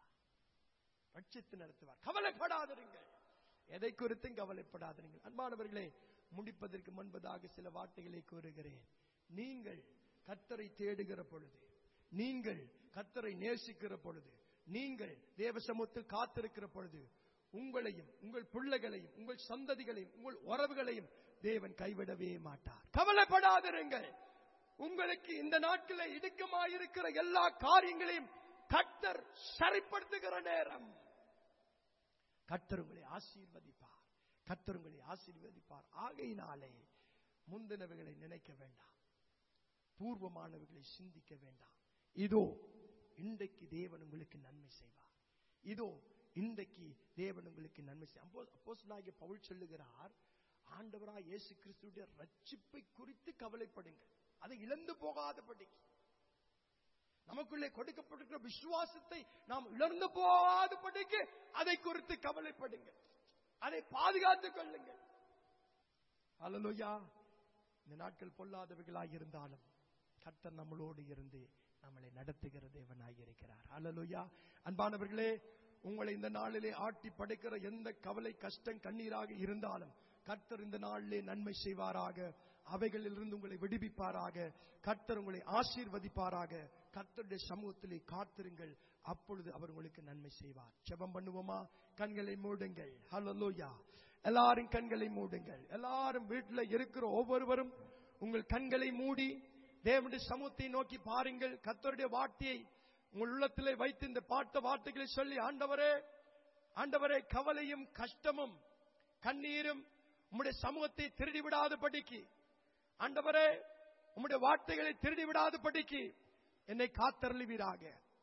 நடத்துவார். கவலைப்படாதிருங்கள், எதை குறித்தும் கவலைப்படாதிருங்கள். அன்பானவர்களே, முடிப்பதற்கு முன்பதாக சில வார்த்தைகளை கூறுகிறேன். நீங்கள் கர்த்தரை தேடுகிற பொழுது, நீங்கள் கர்த்தரை நேசிக்கிற பொழுது, நீங்கள் தேவ சமூகத்தில் காத்திருக்கிற பொழுது உங்களையும் உங்கள் பிள்ளைகளையும் உங்கள் சந்ததிகளையும் உங்கள் உறவுகளையும் தேவன் கைவிடவே மாட்டார். கவலைப்படாதிருங்கள். உங்களுக்கு இந்த நாட்களில் இடுக்கமாயிருக்கிற எல்லா காரியங்களையும் கர்த்தர் சரிப்படுத்துகிற நேரம். கர்த்தர் உங்களை ஆசீர்வதிப்பார், கர்த்தர் உங்களை ஆசீர்வதிப்பார். ஆகையினாலே முந்தினவைகளை நினைக்க வேண்டாம், பூர்வமானவைகளை சிந்திக்க வேண்டாம். இதோ இன்றைக்கு தேவன் உங்களுக்கு நன்மை செய்வார். இதோ இன்றைக்கு தேவன் உங்களுக்கு நன்மை செய்வார். அப்போஸ்தலனாகிய பவுல் சொல்லுகிறார், ஆண்டவராய் இயேசு கிறிஸ்துவுடைய ரட்சிப்பை குறித்து கவலைப்படுங்கள், அதை இழந்து போகாதபடிக்கு. நமக்குள்ளே கொடுக்கப்பட்டிருக்கிற விசுவாசத்தை நாம் இழந்து போகாதபடிக்கு அதை குறித்து கவலைப்படுங்கள், அதை பாதுகாத்துக் கொள்ளுங்கள். அல்லேலூயா. இந்த நாட்கள் பொல்லாதவைகளாய் இருந்தாலும் கர்த்தர் நம்மளோடு இருந்து நம்மளை நடத்துகிற தேவனாய் இருக்கிறார். அல்லேலூயா. அன்பானவர்களே, உங்களை இந்த நாளிலே ஆட்டி படைக்கிற எந்த கவலை, கஷ்டம், கண்ணீராக இருந்தாலும் கர்த்தர் இந்த நாளிலே நன்மை செய்வாராக, அவைகளிலிருந்து உங்களை விடுவிப்பாராக, கர்த்தர் உங்களை ஆசீர்வதிப்பாராக, கர்த்தருடைய சமூகத்திலே காத்திருங்கள், அப்பொழுது அவர் உங்களுக்கு நன்மை செய்வார். ஜெபம் பண்ணுவோமா? கண்களை மூடுங்கள். ஹல்லேலூயா. எல்லாரும் கண்களை மூடுங்கள். எல்லாரும் வீட்டில் இருக்கிற ஒவ்வொருவரும் உங்கள் கண்களை மூடி தேவனுடைய சமூகத்தை நோக்கி பாருங்கள். கர்த்தருடைய வார்த்தையை உங்கள் உள்ளத்திலே வைத்து இந்த பாட்ட வார்த்தைகளை சொல்லி, ஆண்டவரே, ஆண்டவரே, கவலையும் கஷ்டமும் கண்ணீரும் உம்முடைய சமூகத்தை திருடி விடாதபடிக்கு, ஆண்டவரே, உம்முடைய வார்த்தைகளை திருடி விடாதபடிக்கு என்னை காத்தருளுவீராக.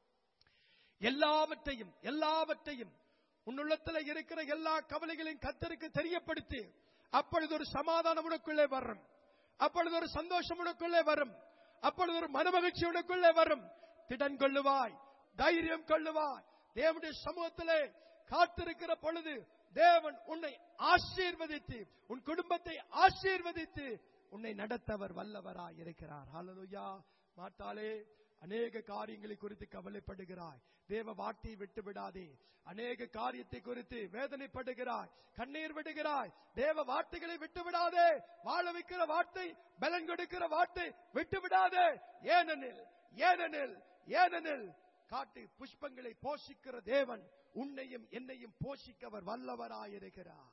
எல்லாவற்றையும் உன்னுள்ளத்தில் இருக்கிற எல்லா கவலைகளையும் கர்த்தருக்கு தெரியப்படுத்தி, அப்பொழுது ஒரு சமாதானம் உனக்குள்ளே வரும், அப்பொழுது ஒரு சந்தோஷம் உனக்குள்ளே வரும், அப்பொழுது ஒரு மனமகிழ்ச்சி உனக்குள்ளே வரும். திடன் கொள்ளுவாய், தைரியம் கொள்ளுவாய். தேவனுடைய சமூகத்திலே காத்திருக்கிற பொழுது தேவன் உன்னை ஆசீர்வதித்து, உன் குடும்பத்தை ஆசீர்வதித்து உன்னை நடத்தவர் வல்லவராய் இருக்கிறார். ஹல்லேலூயா. மாட்டாளே, அநேக காரியங்களை குறித்து கவலைப்படுகிறாய், தேவ வார்த்தையை விட்டு விடாதே. அநேக காரியத்தை குறித்து வேதனைப்படுகிறாய், கண்ணீர் விடுகிறாய், தேவ வார்த்தைகளை விட்டு விடாதே. வாழ வைக்கிற வார்த்தை, பலன் கொடுக்கிற வார்த்தை விட்டு விடாதே. ஏனெனில் காட்டு புஷ்பங்களை போஷிக்கிற தேவன் உன்னையும் என்னையும் போஷிக்கவர் வல்லவராயிருக்கிறார்.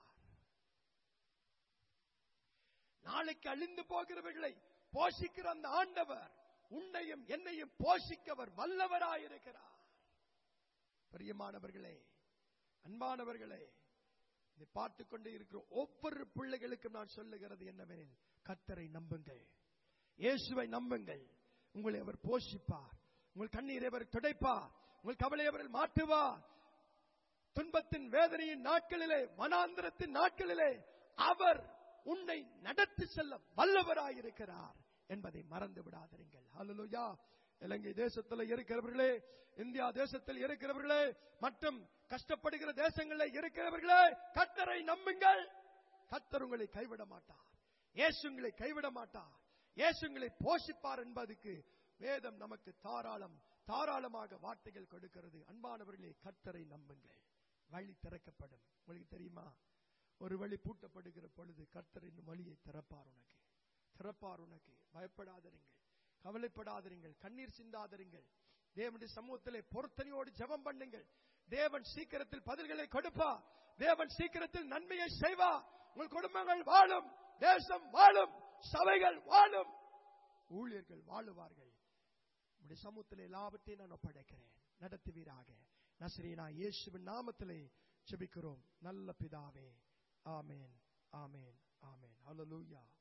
நாளைக்கு அழிந்து போகிறவர்களை போஷிக்கிற அந்த ஆண்டவர் உன்னையும் என்னையும் போஷிக்கவர் வல்லவராயிருக்கிறார். பிரியமானவர்களே, அன்பானவர்களே, இதை பார்த்துக் கொண்டே இருக்கிற ஒவ்வொரு பிள்ளைகளுக்கும் நான் சொல்லுகிறது என்னவெனில், கர்த்தரை நம்புங்கள், இயேசுவை நம்புங்கள். உங்களை அவர் போஷிப்பார், உங்கள் கண்ணீரை அவர் துடைப்பார், உங்கள் கவலை அவர் மாற்றுவார். துன்பத்தின் வேதனையின் நாட்களிலே, வனாந்திரத்தின் நாட்களிலே அவர் உன்னை நடத்தி செல்ல வல்லவராயிருக்கிறார் என்பதை மறந்து விடாதீர்கள். ஹல்லேலூயா. இலங்கை தேசத்தில் இருக்கிறவர்களே, இந்தியா தேசத்தில் இருக்கிறவர்களே, மற்றும் கஷ்டப்படுகிற தேசங்களில் இருக்கிறவர்களே, கர்த்தரை நம்புங்கள். கர்த்தர் உங்களை கைவிட மாட்டார், இயேசு உங்களை கைவிட மாட்டார், இயேசு உங்களை போஷிப்பார் என்பதற்கு வேதம் நமக்கு தாராளமாக வார்த்தைகள் கொடுக்கிறது. அன்பானவர்களே, கர்த்தரை நம்புங்கள், வழி திறக்கப்படும். உங்களுக்கு தெரியுமா, ஒரு வழி பூட்டப்படுகிற பொழுது கர்த்தரின் வழியை திறப்பார் உனக்கு. பயப்படாதீர்கள், கவலைப்படாதீர்கள், கண்ணீர் சிந்தாதீர்கள். தேவனுடைய சமூகத்திலே பொருத்தனையோடு ஜெபம் பண்ணுங்கள். தேவன் சீக்கிரத்தில் பதில்களை கொடுப்பார், தேவன் சீக்கிரத்தில் நன்மையை செய்வார். உங்கள் குடும்பங்கள் வாழும், தேசம் வாழும், சபைகள் வாழும், ஊழியர்கள் வாழுவார்கள். உங்களுடைய சமூகத்திலே எல்லாவற்றையும் நான் ஒப்படைக்கிறேன், நடத்துவீராக. நசரேயனாகிய இயேசுவின் நாமத்திலே ஜெபிக்கிறோம் நல்ல பிதாவே. ஆமென், ஆமென், ஆமென். ஹல்லேலூயா.